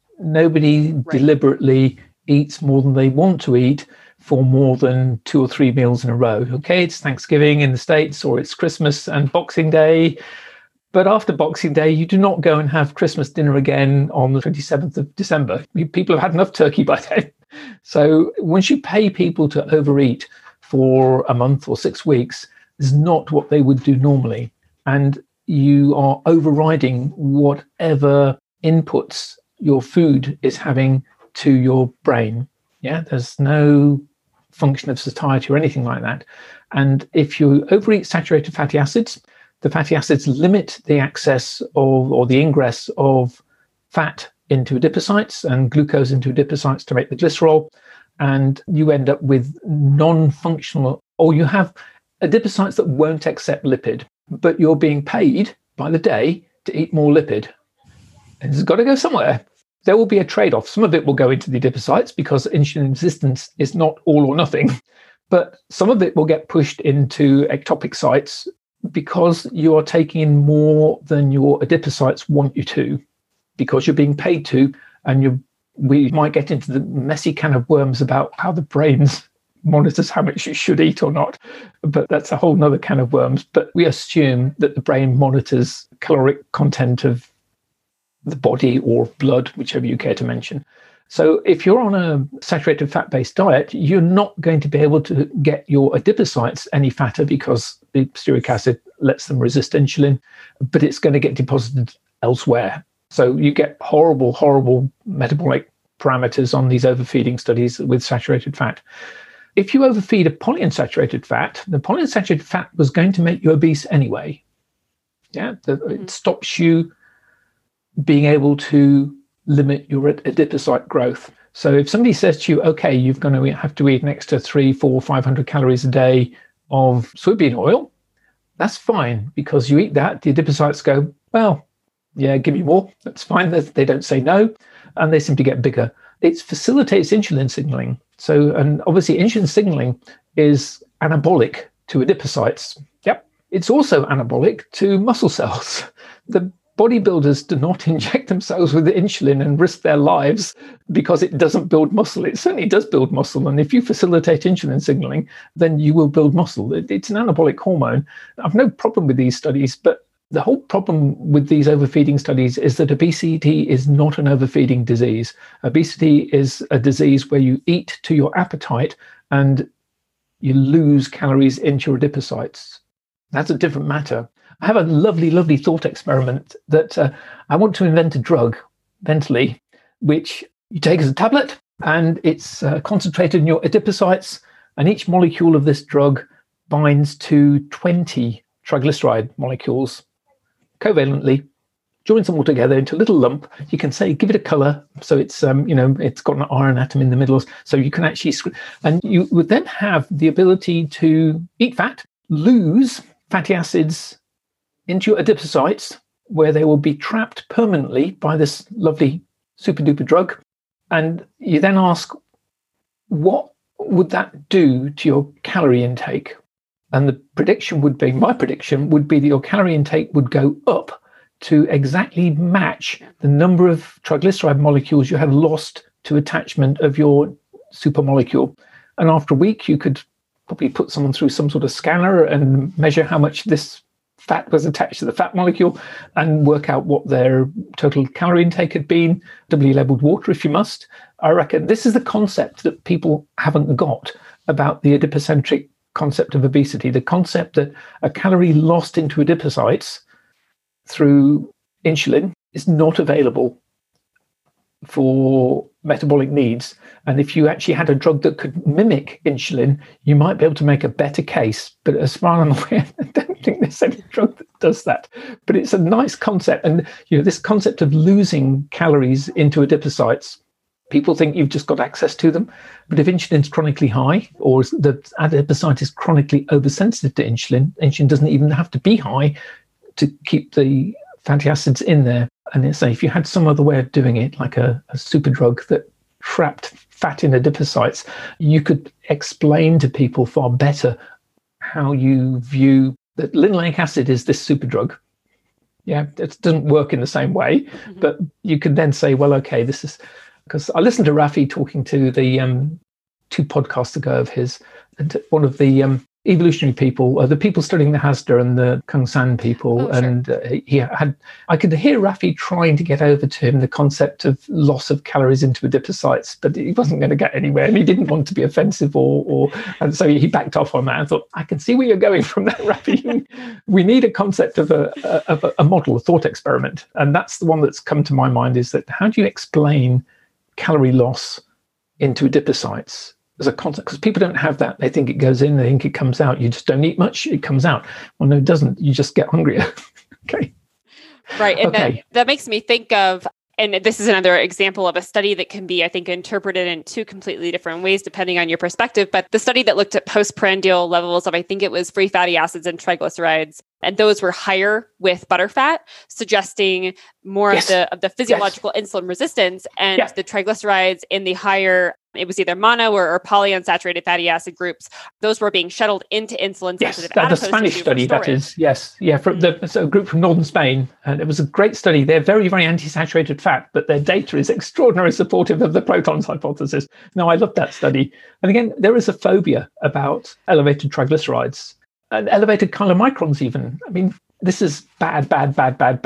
Nobody deliberately eats more than they want to eat for more than 2 or 3 meals in a row. Okay, it's Thanksgiving in the States, or it's Christmas and Boxing Day. But after Boxing Day, you do not go and have Christmas dinner again on the 27th of December. People have had enough turkey by then. So once you pay people to overeat for a month or 6 weeks, is not what they would do normally. And you are overriding whatever inputs your food is having to your brain. Yeah, there's no function of satiety or anything like that. And if you overeat saturated fatty acids, the fatty acids limit the access of, or the ingress of, fat into adipocytes and glucose into adipocytes to make the glycerol. And you end up with non-functional, or you have adipocytes that won't accept lipid, but you're being paid by the day to eat more lipid. And it's got to go somewhere. There will be a trade-off. Some of it will go into the adipocytes because insulin resistance is not all or nothing, but some of it will get pushed into ectopic sites because you are taking in more than your adipocytes want you to, because you're being paid to, and we might get into the messy can of worms about how the brain monitors how much you should eat or not, but that's a whole nother can of worms. But we assume that the brain monitors caloric content of the body or blood, whichever you care to mention. So if you're on a saturated fat-based diet, you're not going to be able to get your adipocytes any fatter because the stearic acid lets them resist insulin, but it's going to get deposited elsewhere. So you get horrible, horrible metabolic parameters on these overfeeding studies with saturated fat. If you overfeed a polyunsaturated fat, the polyunsaturated fat was going to make you obese anyway. Yeah, it stops you being able to limit your adipocyte growth. So if somebody says to you, okay, you're going to have to eat an extra 300, 400, 500 calories a day of soybean oil, that's fine, because you eat that, the adipocytes go, well, yeah, give me more. That's fine. They don't say no, and they simply get bigger. It facilitates insulin signaling. So, and obviously insulin signaling is anabolic to adipocytes. Yep. It's also anabolic to muscle cells. The bodybuilders do not inject themselves with insulin and risk their lives because it doesn't build muscle. It certainly does build muscle. And if you facilitate insulin signaling, then you will build muscle. It's an anabolic hormone. I've no problem with these studies, but The whole problem with these overfeeding studies is that obesity is not an overfeeding disease. Obesity is a disease where you eat to your appetite and you lose calories into your adipocytes. That's a different matter. I have a lovely, lovely thought experiment that I want to invent a drug, Ventally, which you take as a tablet, and it's concentrated in your adipocytes, and each molecule of this drug binds to 20 triglyceride molecules covalently, joins them all together into a little lump. You can say, give it a color. So it's, it's got an iron atom in the middle. So you can actually, and you would then have the ability to eat fat, lose fatty acids into your adipocytes, where they will be trapped permanently by this lovely super duper drug. And you then ask, what would that do to your calorie intake? And the prediction would be, my prediction would be that your calorie intake would go up to exactly match the number of triglyceride molecules you had lost to attachment of your super molecule. And after a week, you could probably put someone through some sort of scanner and measure how much this fat was attached to the fat molecule and work out what their total calorie intake had been, doubly labeled water if you must. I reckon this is the concept that people haven't got about the adipocentric concept of obesity, the concept that a calorie lost into adipocytes through insulin is not available for metabolic needs. And if you actually had a drug that could mimic insulin, you might be able to make a better case. But as far as I'm aware, I don't think there's any drug that does that. But it's a nice concept. And this concept of losing calories into adipocytes, people think you've just got access to them. But if insulin's chronically high, or the adipocyte is chronically oversensitive to insulin doesn't even have to be high to keep the fatty acids in there. And it's if you had some other way of doing it, like a super drug that trapped fat in adipocytes, you could explain to people far better how you view that linoleic acid is this super drug. Yeah, it doesn't work in the same way, but you could then say, well, okay, this is... Because I listened to Rafi talking to the 2 podcasts ago of his, and one of the evolutionary people, the people studying the Hasda and the Kung San people, and I could hear Rafi trying to get over to him the concept of loss of calories into adipocytes, but he wasn't going to get anywhere, and he didn't want to be offensive, and so he backed off on that. I thought, I can see where you're going from that, Rafi. We need a concept of a model, a thought experiment, and that's the one that's come to my mind. Is that how do you explain calorie loss into adipocytes as a concept? Because people don't have that. They think it goes in, they think it comes out. You just don't eat much, it comes out. Well, no, it doesn't. You just get hungrier. Okay. Right. And that makes me think of, and this is another example of a study that can be, I think, interpreted in 2 completely different ways, depending on your perspective. But the study that looked at postprandial levels of, I think it was free fatty acids and triglycerides, and those were higher with butterfat, suggesting more of the physiological insulin resistance, and the triglycerides in the higher, it was either mono or polyunsaturated fatty acid groups, those were being shuttled into insulin sensitive. The Spanish study, that is, from a group from northern Spain, and it was a great study. They're very, very anti-saturated fat, but their data is extraordinarily supportive of the protons hypothesis. Now, I love that study. And again, there is a phobia about elevated triglycerides and elevated chylomicrons even. I mean, this is bad. But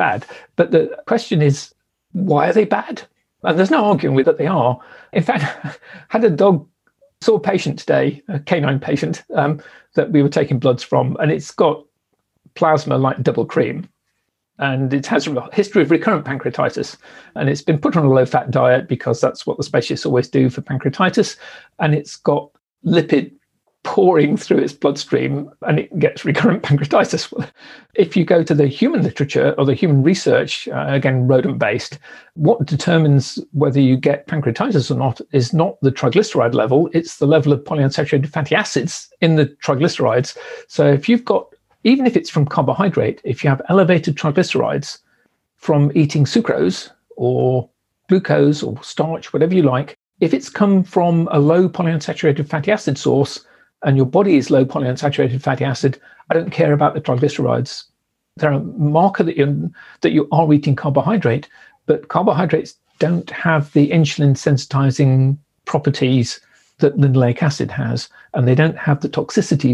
the question is, why are they bad? And there's no arguing with that they are. In fact, saw a patient today, a canine patient, that we were taking bloods from, and it's got plasma like double cream. And it has a history of recurrent pancreatitis. And it's been put on a low-fat diet because that's what the specialists always do for pancreatitis. And it's got lipid pouring through its bloodstream, and it gets recurrent pancreatitis. If you go to the human literature or the human research, again, rodent-based, what determines whether you get pancreatitis or not is not the triglyceride level, it's the level of polyunsaturated fatty acids in the triglycerides. So if you've got, even if it's from carbohydrate, if you have elevated triglycerides from eating sucrose or glucose or starch, whatever you like, if it's come from a low polyunsaturated fatty acid source, and your body is low polyunsaturated fatty acid, I don't care about the triglycerides. They're a marker that you are eating carbohydrate, but carbohydrates don't have the insulin sensitizing properties that linoleic acid has, and they don't have the toxicities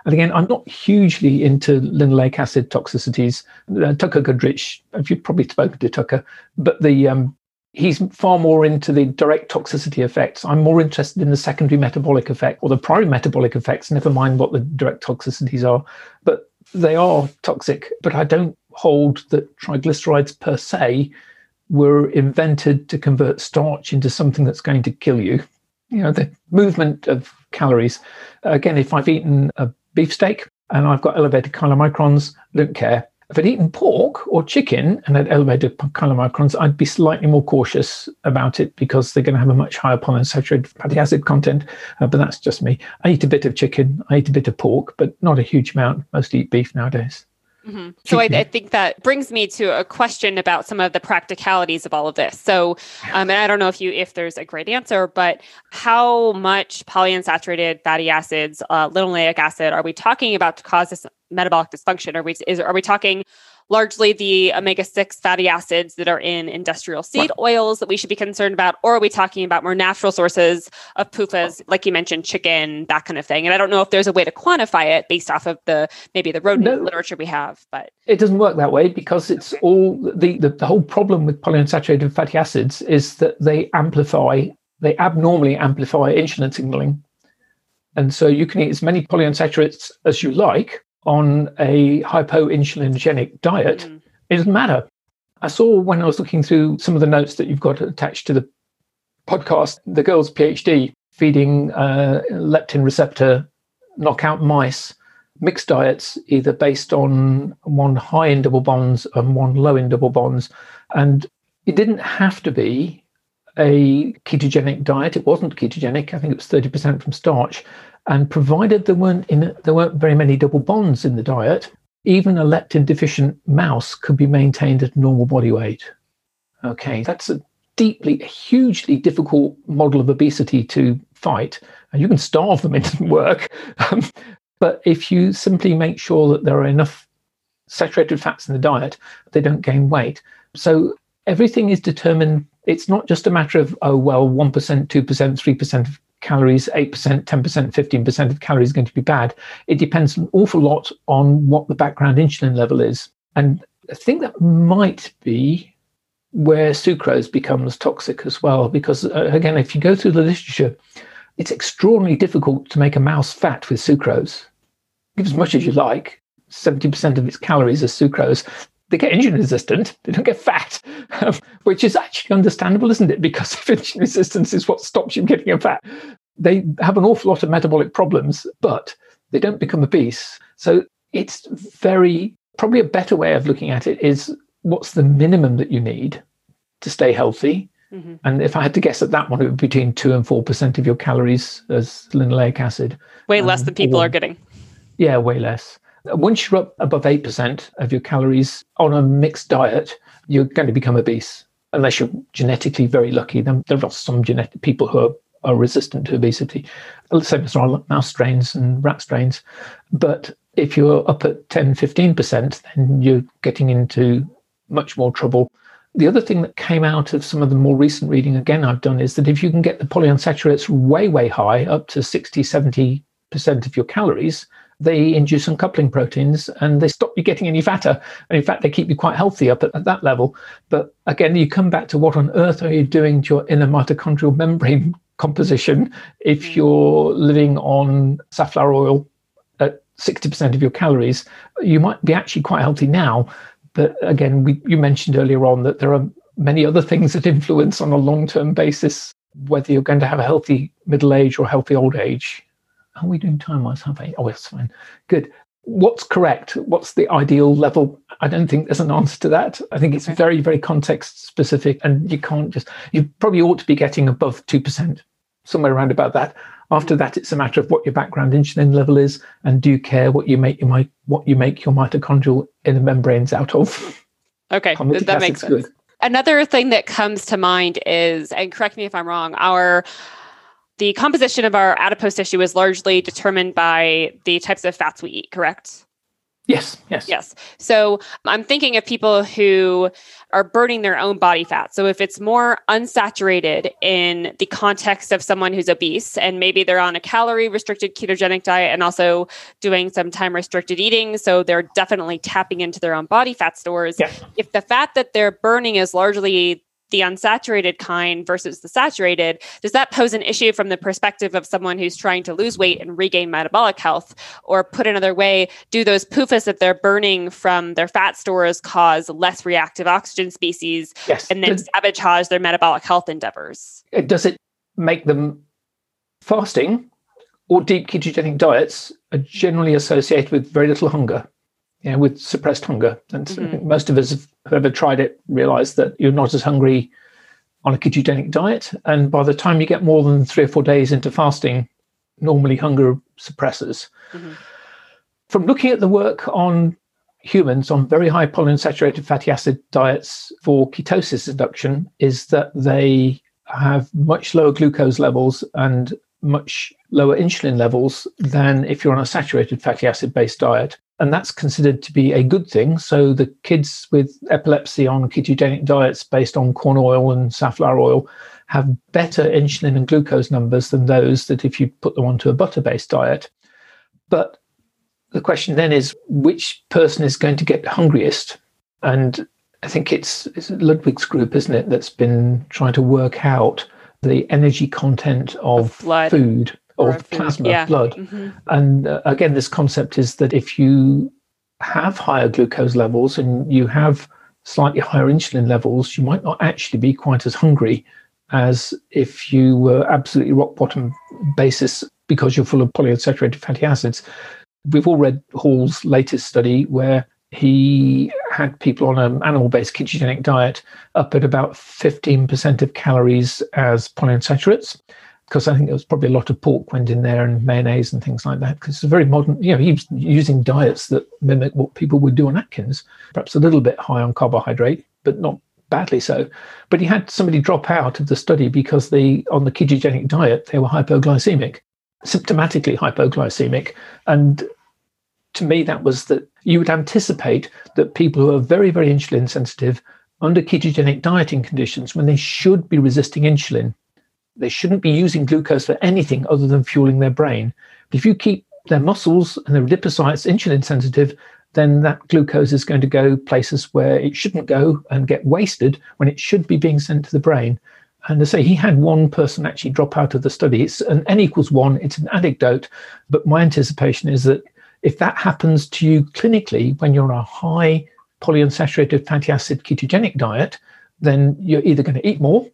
And again, I'm not hugely into linoleic acid toxicities. Tucker Goodrich, if you've probably spoken to Tucker, but he's far more into the direct toxicity effects. I'm more interested in the secondary metabolic effect or the primary metabolic effects, never mind what the direct toxicities are. But they are toxic, but I don't hold that triglycerides per se were invented to convert starch into something that's going to kill you. The movement of calories. Again, if I've eaten a beefsteak and I've got elevated chylomicrons, I don't care. If I'd eaten pork or chicken and had elevated chylomicrons, I'd be slightly more cautious about it because they're going to have a much higher polyunsaturated fatty acid content. But that's just me. I eat a bit of chicken, I eat a bit of pork, but not a huge amount. Mostly eat beef nowadays. Mm-hmm. So I think that brings me to a question about some of the practicalities of all of this. So, and I don't know if there's a great answer, but how much polyunsaturated fatty acids, linoleic acid, are we talking about to cause this metabolic dysfunction? Are we talking largely the omega-6 fatty acids that are in industrial seed oils that we should be concerned about? Or are we talking about more natural sources of PUFAs, like you mentioned, chicken, that kind of thing? And I don't know if there's a way to quantify it based off of maybe the rodent literature we have, but it doesn't work that way because it's all the whole problem with polyunsaturated fatty acids is that they abnormally amplify insulin signaling. And so you can eat as many polyunsaturates as you like on a hypoinsulinogenic diet. It doesn't matter. I saw when I was looking through some of the notes that you've got attached to the podcast, the girl's PhD feeding leptin receptor knockout mice mixed diets, either based on one high in double bonds and one low in double bonds. And it didn't have to be a ketogenic diet. It wasn't ketogenic. I think it was 30% from starch. And provided there weren't very many double bonds in the diet, even a leptin deficient mouse could be maintained at normal body weight. Okay, that's a hugely difficult model of obesity to fight. And you can starve them, it doesn't work. But if you simply make sure that there are enough saturated fats in the diet, they don't gain weight. So everything is determined. It's not just a matter of, 1%, 2%, 3% of calories, 8%, 10%, 15% of calories is going to be bad. It depends an awful lot on what the background insulin level is. And I think that might be where sucrose becomes toxic as well, because again, if you go through the literature, it's extraordinarily difficult to make a mouse fat with sucrose. Give as much as you like. 70% of its calories are sucrose. They get insulin resistant, they don't get fat, which is actually understandable, isn't it? Because if insulin resistance is what stops you getting a fat, they have an awful lot of metabolic problems, but they don't become obese. So it's probably a better way of looking at it is what's the minimum that you need to stay healthy? Mm-hmm. And if I had to guess at that one, it would be between 2 and 4% of your calories as linoleic acid. Way less than people are getting. Yeah, way less. Once you're up above 8% of your calories on a mixed diet, you're going to become obese, unless you're genetically very lucky. Then there are some genetic people who are resistant to obesity, same as mouse strains and rat strains. But if you're up at 10, 15%, then you're getting into much more trouble. The other thing that came out of some of the more recent reading, again, I've done, is that if you can get the polyunsaturates way, way high, up to 60, 70% of your calories, they induce uncoupling proteins and they stop you getting any fatter. And in fact, they keep you quite healthy up at that level. But again, you come back to what on earth are you doing to your inner mitochondrial membrane composition if you're living on safflower oil at 60% of your calories? You might be actually quite healthy now. But again, you mentioned earlier on that there are many other things that influence on a long-term basis whether you're going to have a healthy middle age or healthy old age. Are we doing time-wise? Oh, that's fine. Good. What's correct? What's the ideal level? I don't think there's an answer to that. I think it's very, very context specific, and you probably ought to be getting above 2%, somewhere around about that. After that, it's a matter of what your background insulin level is, and do you care what you make your mitochondrial inner membranes out of? Okay, that makes sense. Good. Another thing that comes to mind is, and correct me if I'm wrong, the composition of our adipose tissue is largely determined by the types of fats we eat, correct? Yes. Yes. So I'm thinking of people who are burning their own body fat. So if it's more unsaturated in the context of someone who's obese, and maybe they're on a calorie restricted ketogenic diet and also doing some time restricted eating, so they're definitely tapping into their own body fat stores. Yeah. If the fat that they're burning is largely the unsaturated kind versus the saturated, does that pose an issue from the perspective of someone who's trying to lose weight and regain metabolic health? Or put another way, do those PUFAs that they're burning from their fat stores cause less reactive oxygen species and then sabotage their metabolic health endeavors? Does it make them fasting or deep ketogenic diets are generally associated with very little hunger? With suppressed hunger. And I think most of us have ever tried it, realize that you're not as hungry on a ketogenic diet. And by the time you get more than 3 or 4 days into fasting, normally hunger suppresses. From looking at the work on humans on very high polyunsaturated fatty acid diets for ketosis induction, is that they have much lower glucose levels and much lower insulin levels than if you're on a saturated fatty acid based diet. And that's considered to be a good thing. So the kids with epilepsy on ketogenic diets based on corn oil and safflower oil have better insulin and glucose numbers than those that if you put them onto a butter-based diet. But the question then is, which person is going to get hungriest? And I think it's Ludwig's group, isn't it, that's been trying to work out the energy content of food. Or plasma, blood. And again, this concept is that if you have higher glucose levels and you have slightly higher insulin levels, you might not actually be quite as hungry as if you were absolutely rock bottom basis because you're full of polyunsaturated fatty acids. We've all read Hall's latest study where he had people on an animal-based ketogenic diet up at about 15% of calories as polyunsaturates. Because I think there was probably a lot of pork went in there and mayonnaise and things like that. Because it's a very modern, he was using diets that mimic what people would do on Atkins, perhaps a little bit high on carbohydrate, but not badly so. But he had somebody drop out of the study because on the ketogenic diet, they were hypoglycemic, symptomatically hypoglycemic. And to me, that was that you would anticipate that people who are very, very insulin sensitive under ketogenic dieting conditions, when they should be resisting insulin, they shouldn't be using glucose for anything other than fueling their brain. But if you keep their muscles and their adipocytes insulin sensitive, then that glucose is going to go places where it shouldn't go and get wasted when it should be being sent to the brain. And to say he had one person actually drop out of the study. It's an N=1, it's an anecdote. But my anticipation is that if that happens to you clinically when you're on a high polyunsaturated fatty acid ketogenic diet, then you're either going to eat more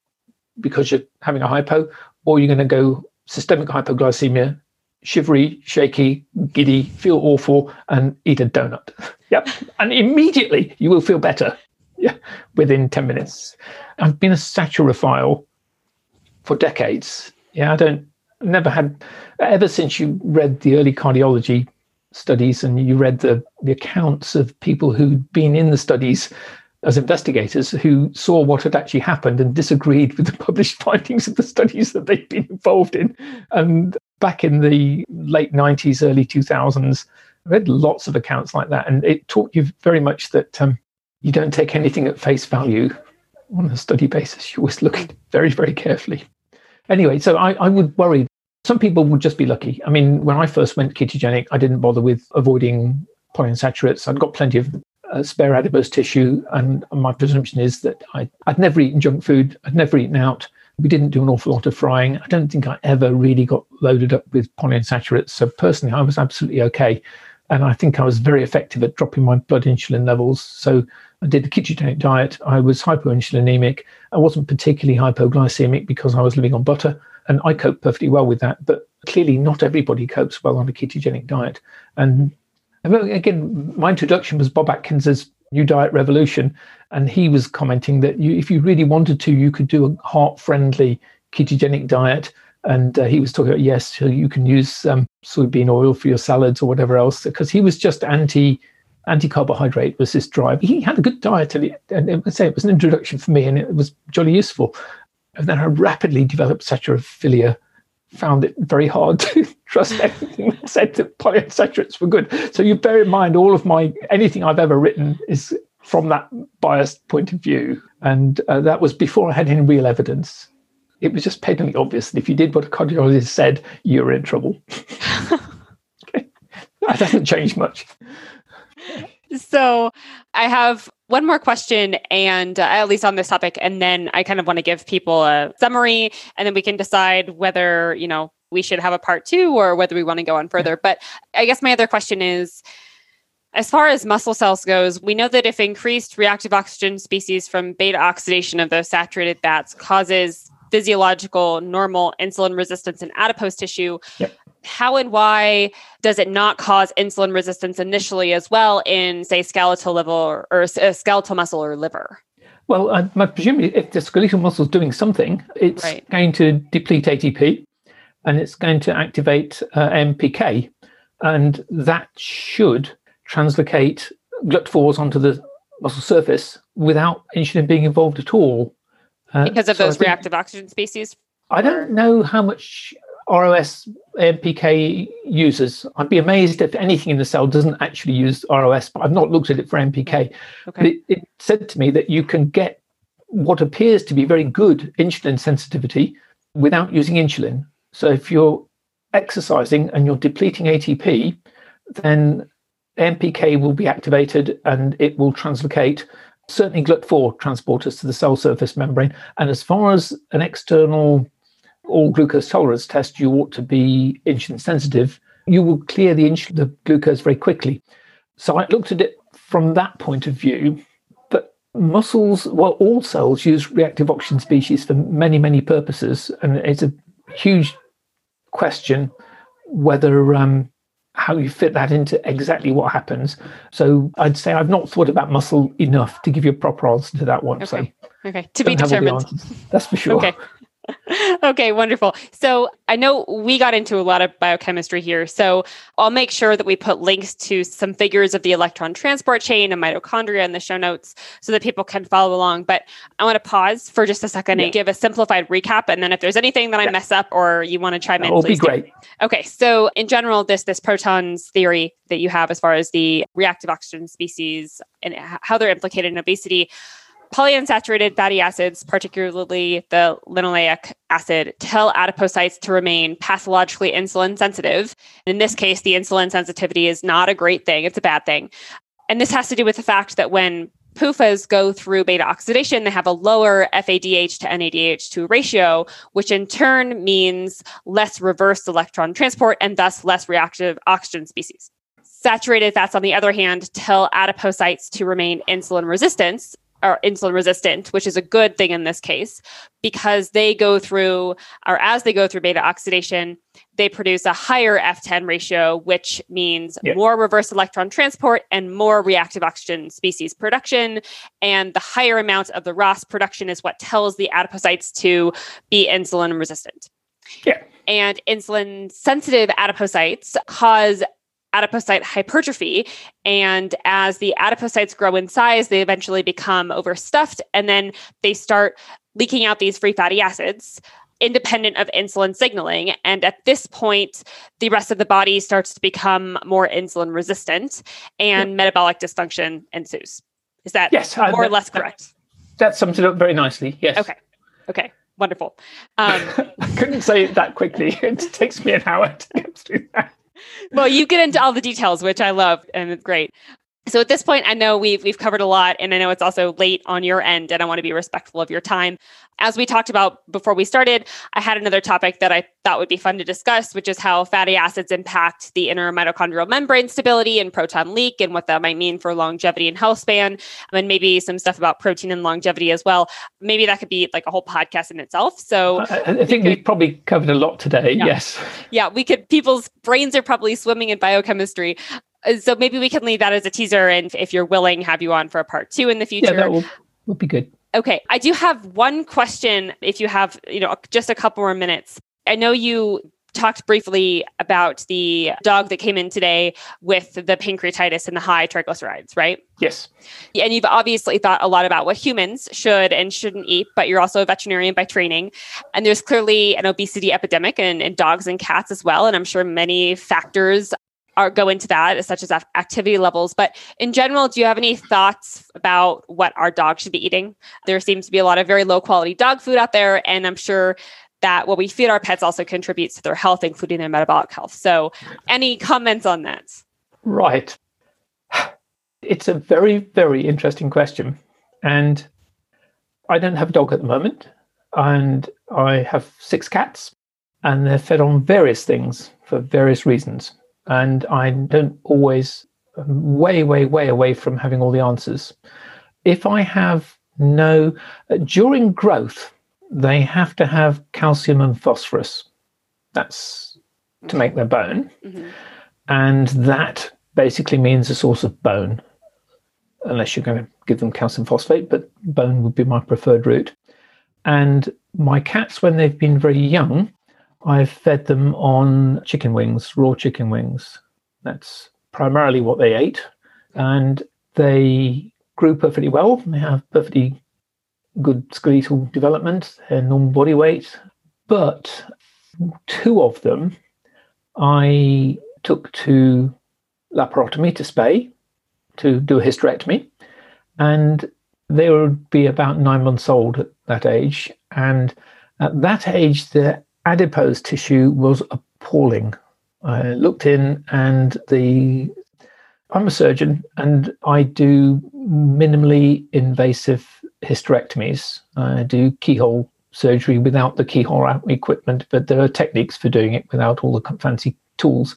because you're having a hypo, or you're going to go systemic hypoglycemia, shivery, shaky, giddy, feel awful, and eat a donut. Yep. And immediately you will feel better. Yeah. Within 10 minutes. I've been a saturophile for decades. Yeah. Ever since you read the early cardiology studies and you read the accounts of people who'd been in the studies as investigators who saw what had actually happened and disagreed with the published findings of the studies that they'd been involved in. And back in the late 90s, early 2000s, I read lots of accounts like that. And it taught you very much that you don't take anything at face value on a study basis. You always look at it very, very carefully. Anyway, so I would worry. Some people would just be lucky. I mean, when I first went ketogenic, I didn't bother with avoiding polyunsaturates. I'd got plenty of spare adipose tissue, and my presumption is that I'd never eaten junk food. I'd never eaten out. We didn't do an awful lot of frying. I don't think I ever really got loaded up with polyunsaturates. So personally, I was absolutely okay. And I think I was very effective at dropping my blood insulin levels. So I did the ketogenic diet. I was hypoinsulinemic. I wasn't particularly hypoglycemic because I was living on butter, and I coped perfectly well with that. But clearly not everybody copes well on a ketogenic diet. And again, my introduction was Bob Atkins's New Diet Revolution, and he was commenting that if you really wanted to, you could do a heart-friendly ketogenic diet. And he was talking about, yes, so you can use soybean oil for your salads or whatever else, because he was just anti-carbohydrate was his drive. He had a good diet, and I say it was an introduction for me, and it was jolly useful. And then I rapidly developed saturophilia found it very hard to trust anything that said that polyunsaturates were good. So you bear in mind anything I've ever written is from that biased point of view. And that was before I had any real evidence. It was just patently obvious that if you did what a cardiologist said, you were in trouble. Okay. That hasn't changed much. So I have one more question, and at least on this topic, and then I kind of want to give people a summary, and then we can decide whether, we should have a part 2 or whether we want to go on further. But I guess my other question is, as far as muscle cells goes, we know that if increased reactive oxygen species from beta oxidation of those saturated fats causes physiological normal insulin resistance in adipose tissue, how and why does it not cause insulin resistance initially as well in, say, skeletal level or skeletal muscle or liver? Well, I presume if the skeletal muscle is doing something, it's going to deplete ATP and it's going to activate AMPK. And that should translocate GLUT4s onto the muscle surface without insulin being involved at all. Because of those reactive oxygen species? I don't know how much ROS AMPK uses. I'd be amazed if anything in the cell doesn't actually use ROS, but I've not looked at it for AMPK. Okay. But it said to me that you can get what appears to be very good insulin sensitivity without using insulin. So if you're exercising and you're depleting ATP, then AMPK will be activated and it will translocate certainly GLUT4 transporters to the cell surface membrane. And as far as an external all glucose tolerance test, you ought to be insulin sensitive. You will clear the glucose very quickly. So I looked at it from that point of view. But muscles, well, all cells use reactive oxygen species for many, many purposes. And it's a huge question whether how you fit that into exactly what happens. So I'd say I've not thought about muscle enough to give you a proper answer to that one. Okay. So okay. To be determined. That's for sure. Okay. Okay, wonderful. So I know we got into a lot of biochemistry here, so I'll make sure that we put links to some figures of the electron transport chain and mitochondria in the show notes so that people can follow along. But I want to pause for just a second and give a simplified recap. And then if there's anything that I mess up or you want to chime in, please be great. do. Okay, so in general, this protons theory that you have as far as the reactive oxygen species and how they're implicated in obesity, polyunsaturated fatty acids, particularly the linoleic acid, tell adipocytes to remain pathologically insulin sensitive. In this case, the insulin sensitivity is not a great thing. It's a bad thing. And this has to do with the fact that when PUFAs go through beta oxidation, they have a lower FADH to NADH2 ratio, which in turn means less reverse electron transport and thus less reactive oxygen species. Saturated fats, on the other hand, tell adipocytes to remain insulin resistant, which is a good thing in this case, because as they go through beta oxidation, they produce a higher F10 ratio, which means more reverse electron transport and more reactive oxygen species production. And the higher amount of the ROS production is what tells the adipocytes to be insulin resistant. Yeah. And insulin sensitive adipocytes cause adipocyte hypertrophy. And as the adipocytes grow in size, they eventually become overstuffed, and then they start leaking out these free fatty acids independent of insulin signaling. And at this point, the rest of the body starts to become more insulin resistant and metabolic dysfunction ensues. Is that more or less correct? That sums it up very nicely. Yes. Okay. Wonderful. I couldn't say it that quickly. It takes me an hour to get through that. Well, you get into all the details, which I love, and it's great. So at this point, I know we've covered a lot, and I know it's also late on your end, and I want to be respectful of your time. As we talked about before we started, I had another topic that I thought would be fun to discuss, which is how fatty acids impact the inner mitochondrial membrane stability and proton leak, and what that might mean for longevity and health span, and maybe some stuff about protein and longevity as well. Maybe that could be like a whole podcast in itself. So I think we've probably covered a lot today. Yeah. Yes. Yeah, people's brains are probably swimming in biochemistry. So maybe we can leave that as a teaser, and if you're willing, have you on for a part 2 in the future. Yeah, that will be good. Okay. I do have one question. If you have, just a couple more minutes. I know you talked briefly about the dog that came in today with the pancreatitis and the high triglycerides, right? Yes. And you've obviously thought a lot about what humans should and shouldn't eat, but you're also a veterinarian by training. And there's clearly an obesity epidemic in dogs and cats as well. And I'm sure many factors go into that, such as activity levels. But in general, do you have any thoughts about what our dogs should be eating? There seems to be a lot of very low quality dog food out there. And I'm sure that what we feed our pets also contributes to their health, including their metabolic health. So any comments on that? Right. It's a very, very interesting question. And I don't have a dog at the moment. And I have 6 cats. And they're fed on various things for various reasons. And I don't always, way away from having all the answers. If I have during growth, they have to have calcium and phosphorus. That's to make their bone. Mm-hmm. And that basically means a source of bone, unless you're going to give them calcium phosphate, but bone would be my preferred route. And my cats, when they've been very young, I've fed them on chicken wings, raw chicken wings. That's primarily what they ate. And they grew perfectly well. They have perfectly good skeletal development, their normal body weight. But 2 of them I took to laparotomy, to spay, to do a hysterectomy. And they would be about 9 months old at that age. And at that age, the adipose tissue was appalling. I looked in, and I'm a surgeon, and I do minimally invasive hysterectomies. I do keyhole surgery without the keyhole equipment, but there are techniques for doing it without all the fancy tools.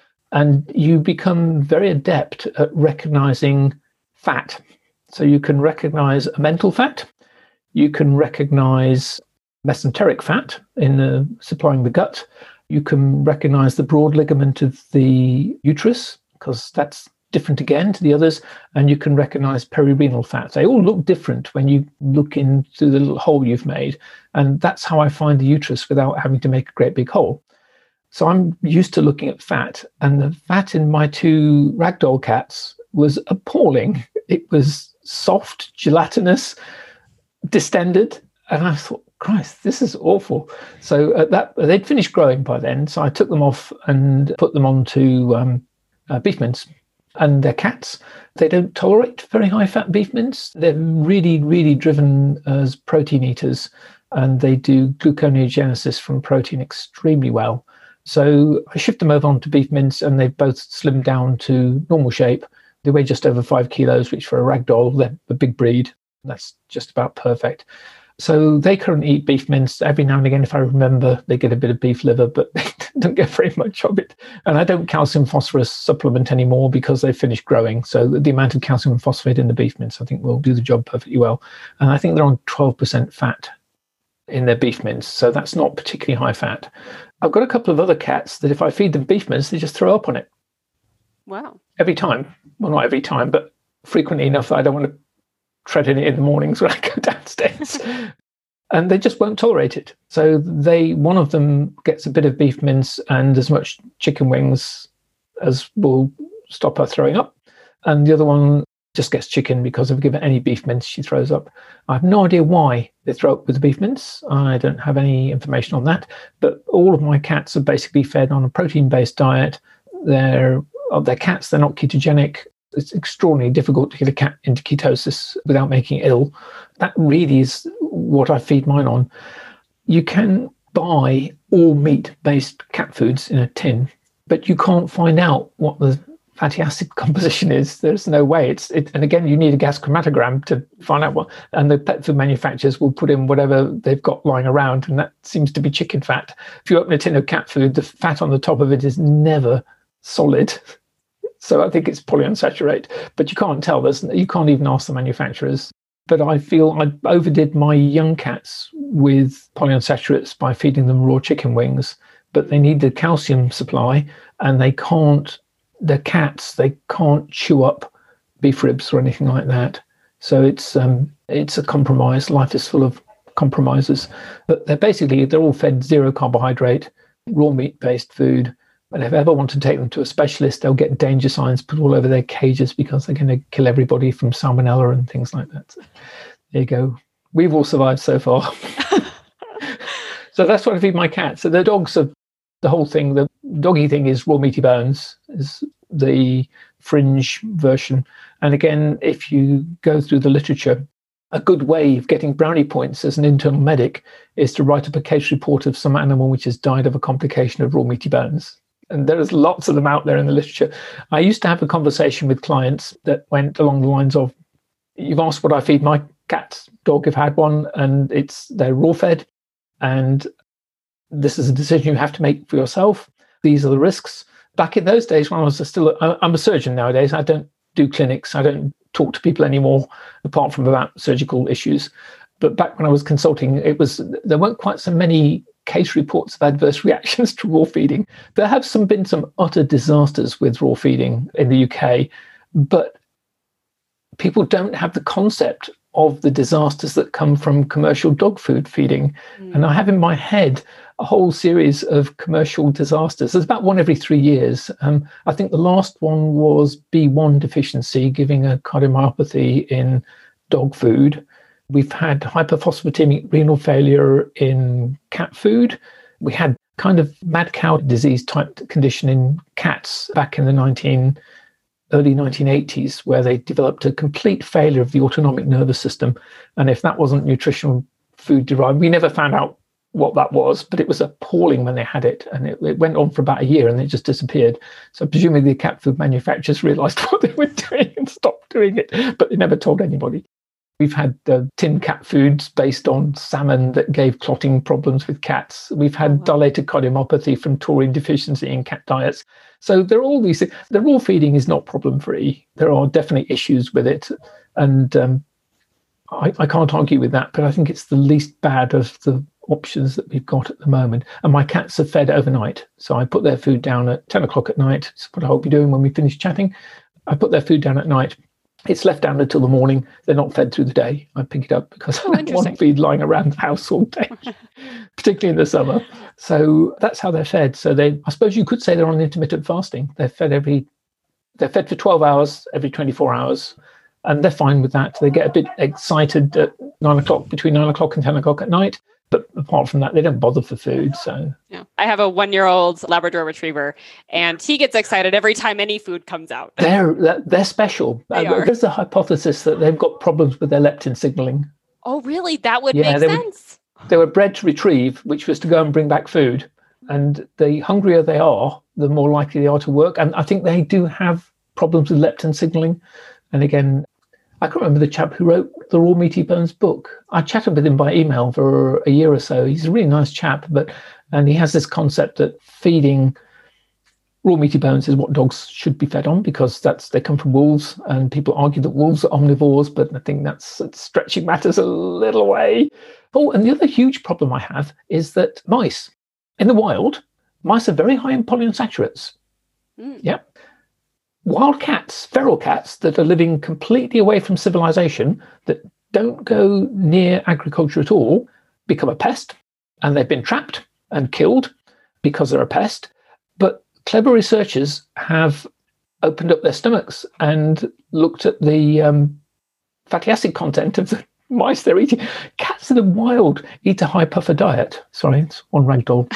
And you become very adept at recognizing fat. So you can recognize a mental fat, you can recognize mesenteric fat in supplying the gut. You can recognize the broad ligament of the uterus, because that's different again to the others. And you can recognize perirenal fat. They all look different when you look into the little hole you've made. And that's how I find the uterus without having to make a great big hole. So I'm used to looking at fat. And the fat in my 2 ragdoll cats was appalling. It was soft, gelatinous, distended. And I thought, Christ, this is awful. So they'd finished growing by then. So I took them off and put them onto beef mince. And they're cats. They don't tolerate very high fat beef mince. They're really, really driven as protein eaters. And they do gluconeogenesis from protein extremely well. So I shift them over onto beef mince, and they've both slimmed down to normal shape. They weigh just over 5 kilos, which for a ragdoll, they're a big breed. That's just about perfect. So they currently eat beef mince. Every now and again, if I remember, they get a bit of beef liver, but they don't get very much of it. And I don't calcium phosphorus supplement anymore because they've finished growing. So the amount of calcium and phosphate in the beef mince, I think, will do the job perfectly well. And I think they're on 12% fat in their beef mince. So that's not particularly high fat. I've got a couple of other cats that if I feed them beef mince, they just throw up on it. Wow. Every time. Well, not every time, but frequently enough that I don't want to tread in it in the mornings when I go downstairs. And they just won't tolerate it. So one of them gets a bit of beef mince and as much chicken wings as will stop her throwing up. And the other one just gets chicken because if I give her any beef mince, she throws up. I have no idea why they throw up with the beef mince. I don't have any information on that. But all of my cats are basically fed on a protein-based diet. They're cats, they're not ketogenic. It's extraordinarily difficult to get a cat into ketosis without making it ill. That really is what I feed mine on. You can buy all meat-based cat foods in a tin, but you can't find out what the fatty acid composition is. There's no way. And again, you need a gas chromatogram to find out what. And the pet food manufacturers will put in whatever they've got lying around, and that seems to be chicken fat. If you open a tin of cat food, the fat on the top of it is never solid. So I think it's polyunsaturated, but you can't tell. You can't even ask the manufacturers. But I feel I overdid my young cats with polyunsaturates by feeding them raw chicken wings, but they need the calcium supply, and they're cats, they can't chew up beef ribs or anything like that. So it's a compromise. Life is full of compromises. But they're all fed 0 carbohydrate, raw meat-based food. And if I ever want to take them to a specialist, they'll get danger signs put all over their cages because they're going to kill everybody from salmonella and things like that. So there you go. We've all survived so far. So that's what I feed my cats. So the dogs are the whole thing. The doggy thing is raw meaty bones, is the fringe version. And again, if you go through the literature, a good way of getting brownie points as an internal medic is to write up a case report of some animal which has died of a complication of raw meaty bones. And there's lots of them out there in the literature. I used to have a conversation with clients that went along the lines of, you've asked what I feed my cat, dog, if I had one, and they're raw fed. And this is a decision you have to make for yourself. These are the risks. Back in those days when I'm a surgeon nowadays. I don't do clinics. I don't talk to people anymore, apart from about surgical issues. But back when I was consulting, there weren't quite so many case reports of adverse reactions to raw feeding. There have been some utter disasters with raw feeding in the UK, but people don't have the concept of the disasters that come from commercial dog food feeding. And I have in my head a whole series of commercial disasters. There's about one every 3 years. I think the last one was B1 deficiency, giving a cardiomyopathy in dog food. We've had hyperphosphatemic renal failure in cat food. We had kind of mad cow disease type condition in cats back in the early 1980s, where they developed a complete failure of the autonomic nervous system. And if that wasn't nutritional food derived, we never found out what that was, but it was appalling when they had it. And it went on for about a year and it just disappeared. So presumably the cat food manufacturers realized what they were doing and stopped doing it, but they never told anybody. We've had tin cat foods based on salmon that gave clotting problems with cats. We've had dilated cardiomyopathy from taurine deficiency in cat diets. So there are all these things. The raw feeding is not problem-free. There are definitely issues with it. And I can't argue with that, but I think it's the least bad of the options that we've got at the moment. And my cats are fed overnight. So I put their food down at 10 o'clock at night. That's what I hope you're doing when we finish chatting. I put their food down at night. It's left down until the morning. They're not fed through the day. I pick it up because I don't want feed lying around the house all day, particularly in the summer. So that's how they're fed. So I suppose you could say they're on intermittent fasting. They're fed for 12 hours every 24 hours, and they're fine with that. They get a bit excited at 9 o'clock, between 9 o'clock and 10 o'clock at night. But apart from that, they don't bother for food. So yeah. I have a 1-year-old Labrador retriever, and he gets excited every time any food comes out. They're special. There's a hypothesis that they've got problems with their leptin signaling. Oh, really? That would make sense. They were bred to retrieve, which was to go and bring back food. And the hungrier they are, the more likely they are to work. And I think they do have problems with leptin signaling. And again, I can't remember the chap who wrote the Raw Meaty Bones book. I chatted with him by email for a year or so. He's a really nice chap, and he has this concept that feeding raw meaty bones is what dogs should be fed on because they come from wolves, and people argue that wolves are omnivores, but I think that's stretching matters a little way. Oh, and the other huge problem I have is that mice, in the wild, mice are very high in polyunsaturates. Yeah. Wild cats, feral cats that are living completely away from civilization, that don't go near agriculture at all, become a pest, and they've been trapped and killed because they're a pest. But clever researchers have opened up their stomachs and looked at the fatty acid content of the mice they're eating. Cats in the wild eat a high puffer diet. Sorry, it's one ragdoll.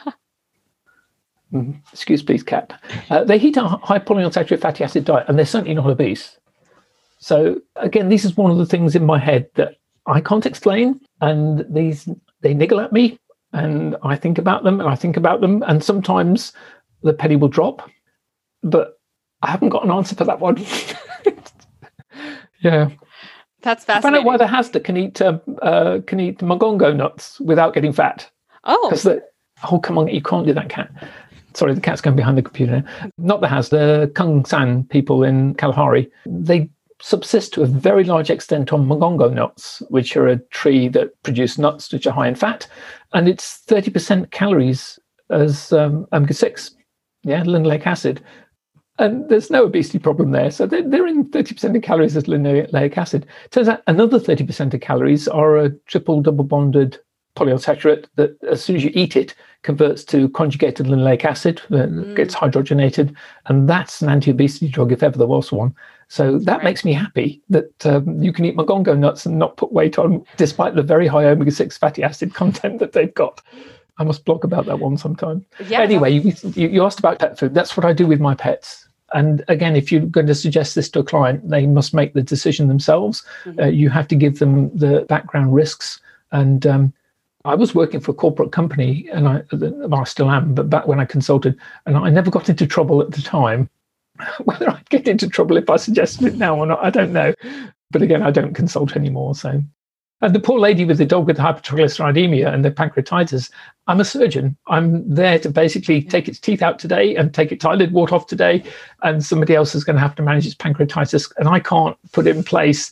Excuse please, cat. They eat a high polyunsaturated fatty acid diet, and they're certainly not obese. So again, this is one of the things in my head that I can't explain, and they niggle at me, and I think about them, and sometimes the penny will drop, but I haven't got an answer for that one. Yeah, that's fascinating. I found out why the Hasda can eat mongongo nuts without getting fat. Oh, come on, you can't do that, cat. Sorry, the cat's going behind the computer now. Not the Has, the Kung San people in Kalahari. They subsist to a very large extent on mongongo nuts, which are a tree that produce nuts which are high in fat. And it's 30% calories as omega-6, linoleic acid. And there's no obesity problem there. So they're in 30% of calories as linoleic acid. Turns out another 30% of calories are a triple double bonded polyunsaturated that as soon as you eat it, converts to conjugated linoleic acid, gets hydrogenated, and that's an anti-obesity drug if ever there was one. So that makes me happy that you can eat mogongo nuts and not put weight on, despite the very high omega-6 fatty acid content that they've got. I must blog about that one sometime. Yeah. Anyway, you asked about pet food. That's what I do with my pets. And again, if you're going to suggest this to a client, they must make the decision themselves. You have to give them the background risks. And I was working for a corporate company, and I still am, but back when I consulted, and I never got into trouble at the time. Whether I'd get into trouble if I suggested it now or not, I don't know. But again, I don't consult anymore. So, and the poor lady with the dog with the hypertriglyceridemia and the pancreatitis, I'm a surgeon. I'm there to basically take its teeth out today and take its eyelid wart off today, and somebody else is going to have to manage its pancreatitis, and I can't put in place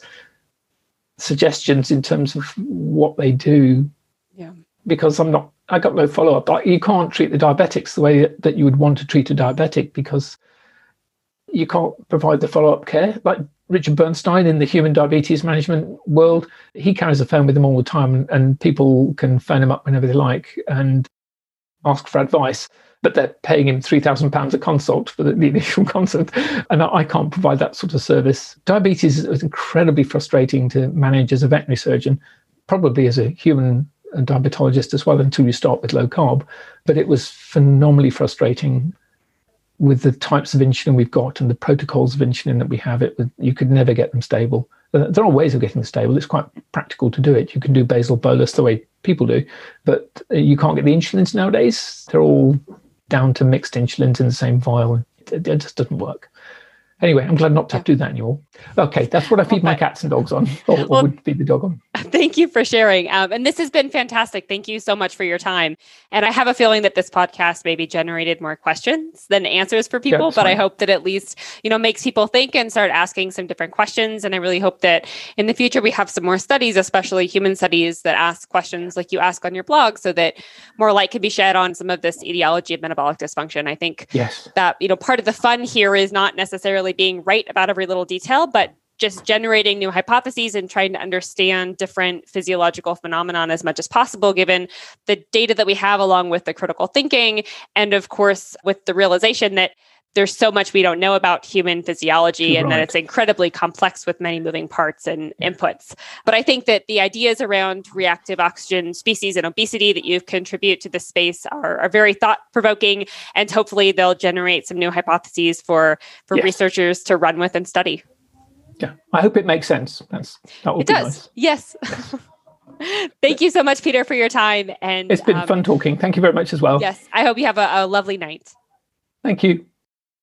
suggestions in terms of what they do. Yeah. Because I got no follow-up. You can't treat the diabetics the way that you would want to treat a diabetic, because you can't provide the follow-up care. Like Richard Bernstein in the human diabetes management world, he carries a phone with him all the time, and people can phone him up whenever they like and ask for advice, but they're paying him £3,000 a consult for the initial consult, and I can't provide that sort of service. Diabetes is incredibly frustrating to manage as a veterinary surgeon, probably as a human diabetologist as well, until you start with low carb, but it was phenomenally frustrating with the types of insulin we've got and the protocols of insulin that we have. You could never get them stable. There are ways of getting them stable. It's quite practical to do it. You can do basal bolus the way people do, but you can't get the insulins nowadays. They're all down to mixed insulins in the same vial. It just doesn't work. Anyway, I'm glad not to have to do that anymore. Okay, that's what I feed my cats and dogs on, or would feed the dog on. Thank you for sharing. And this has been fantastic. Thank you so much for your time. And I have a feeling that this podcast maybe generated more questions than answers for people, but I hope that at least, makes people think and start asking some different questions. And I really hope that in the future we have some more studies, especially human studies, that ask questions like you ask on your blog, so that more light can be shed on some of this etiology of metabolic dysfunction. I think that, part of the fun here is not necessarily being right about every little detail, but just generating new hypotheses and trying to understand different physiological phenomenon as much as possible, given the data that we have, along with the critical thinking. And of course, with the realization that there's so much we don't know about human physiology, and that it's incredibly complex with many moving parts and inputs. But I think that the ideas around reactive oxygen species and obesity that you've contributed to this space are very thought-provoking, and hopefully they'll generate some new hypotheses for researchers to run with and study. Yeah, I hope it makes sense. That would be nice. Yes. Thank you so much, Peter, for your time. And it's been fun talking. Thank you very much as well. Yes, I hope you have a lovely night. Thank you.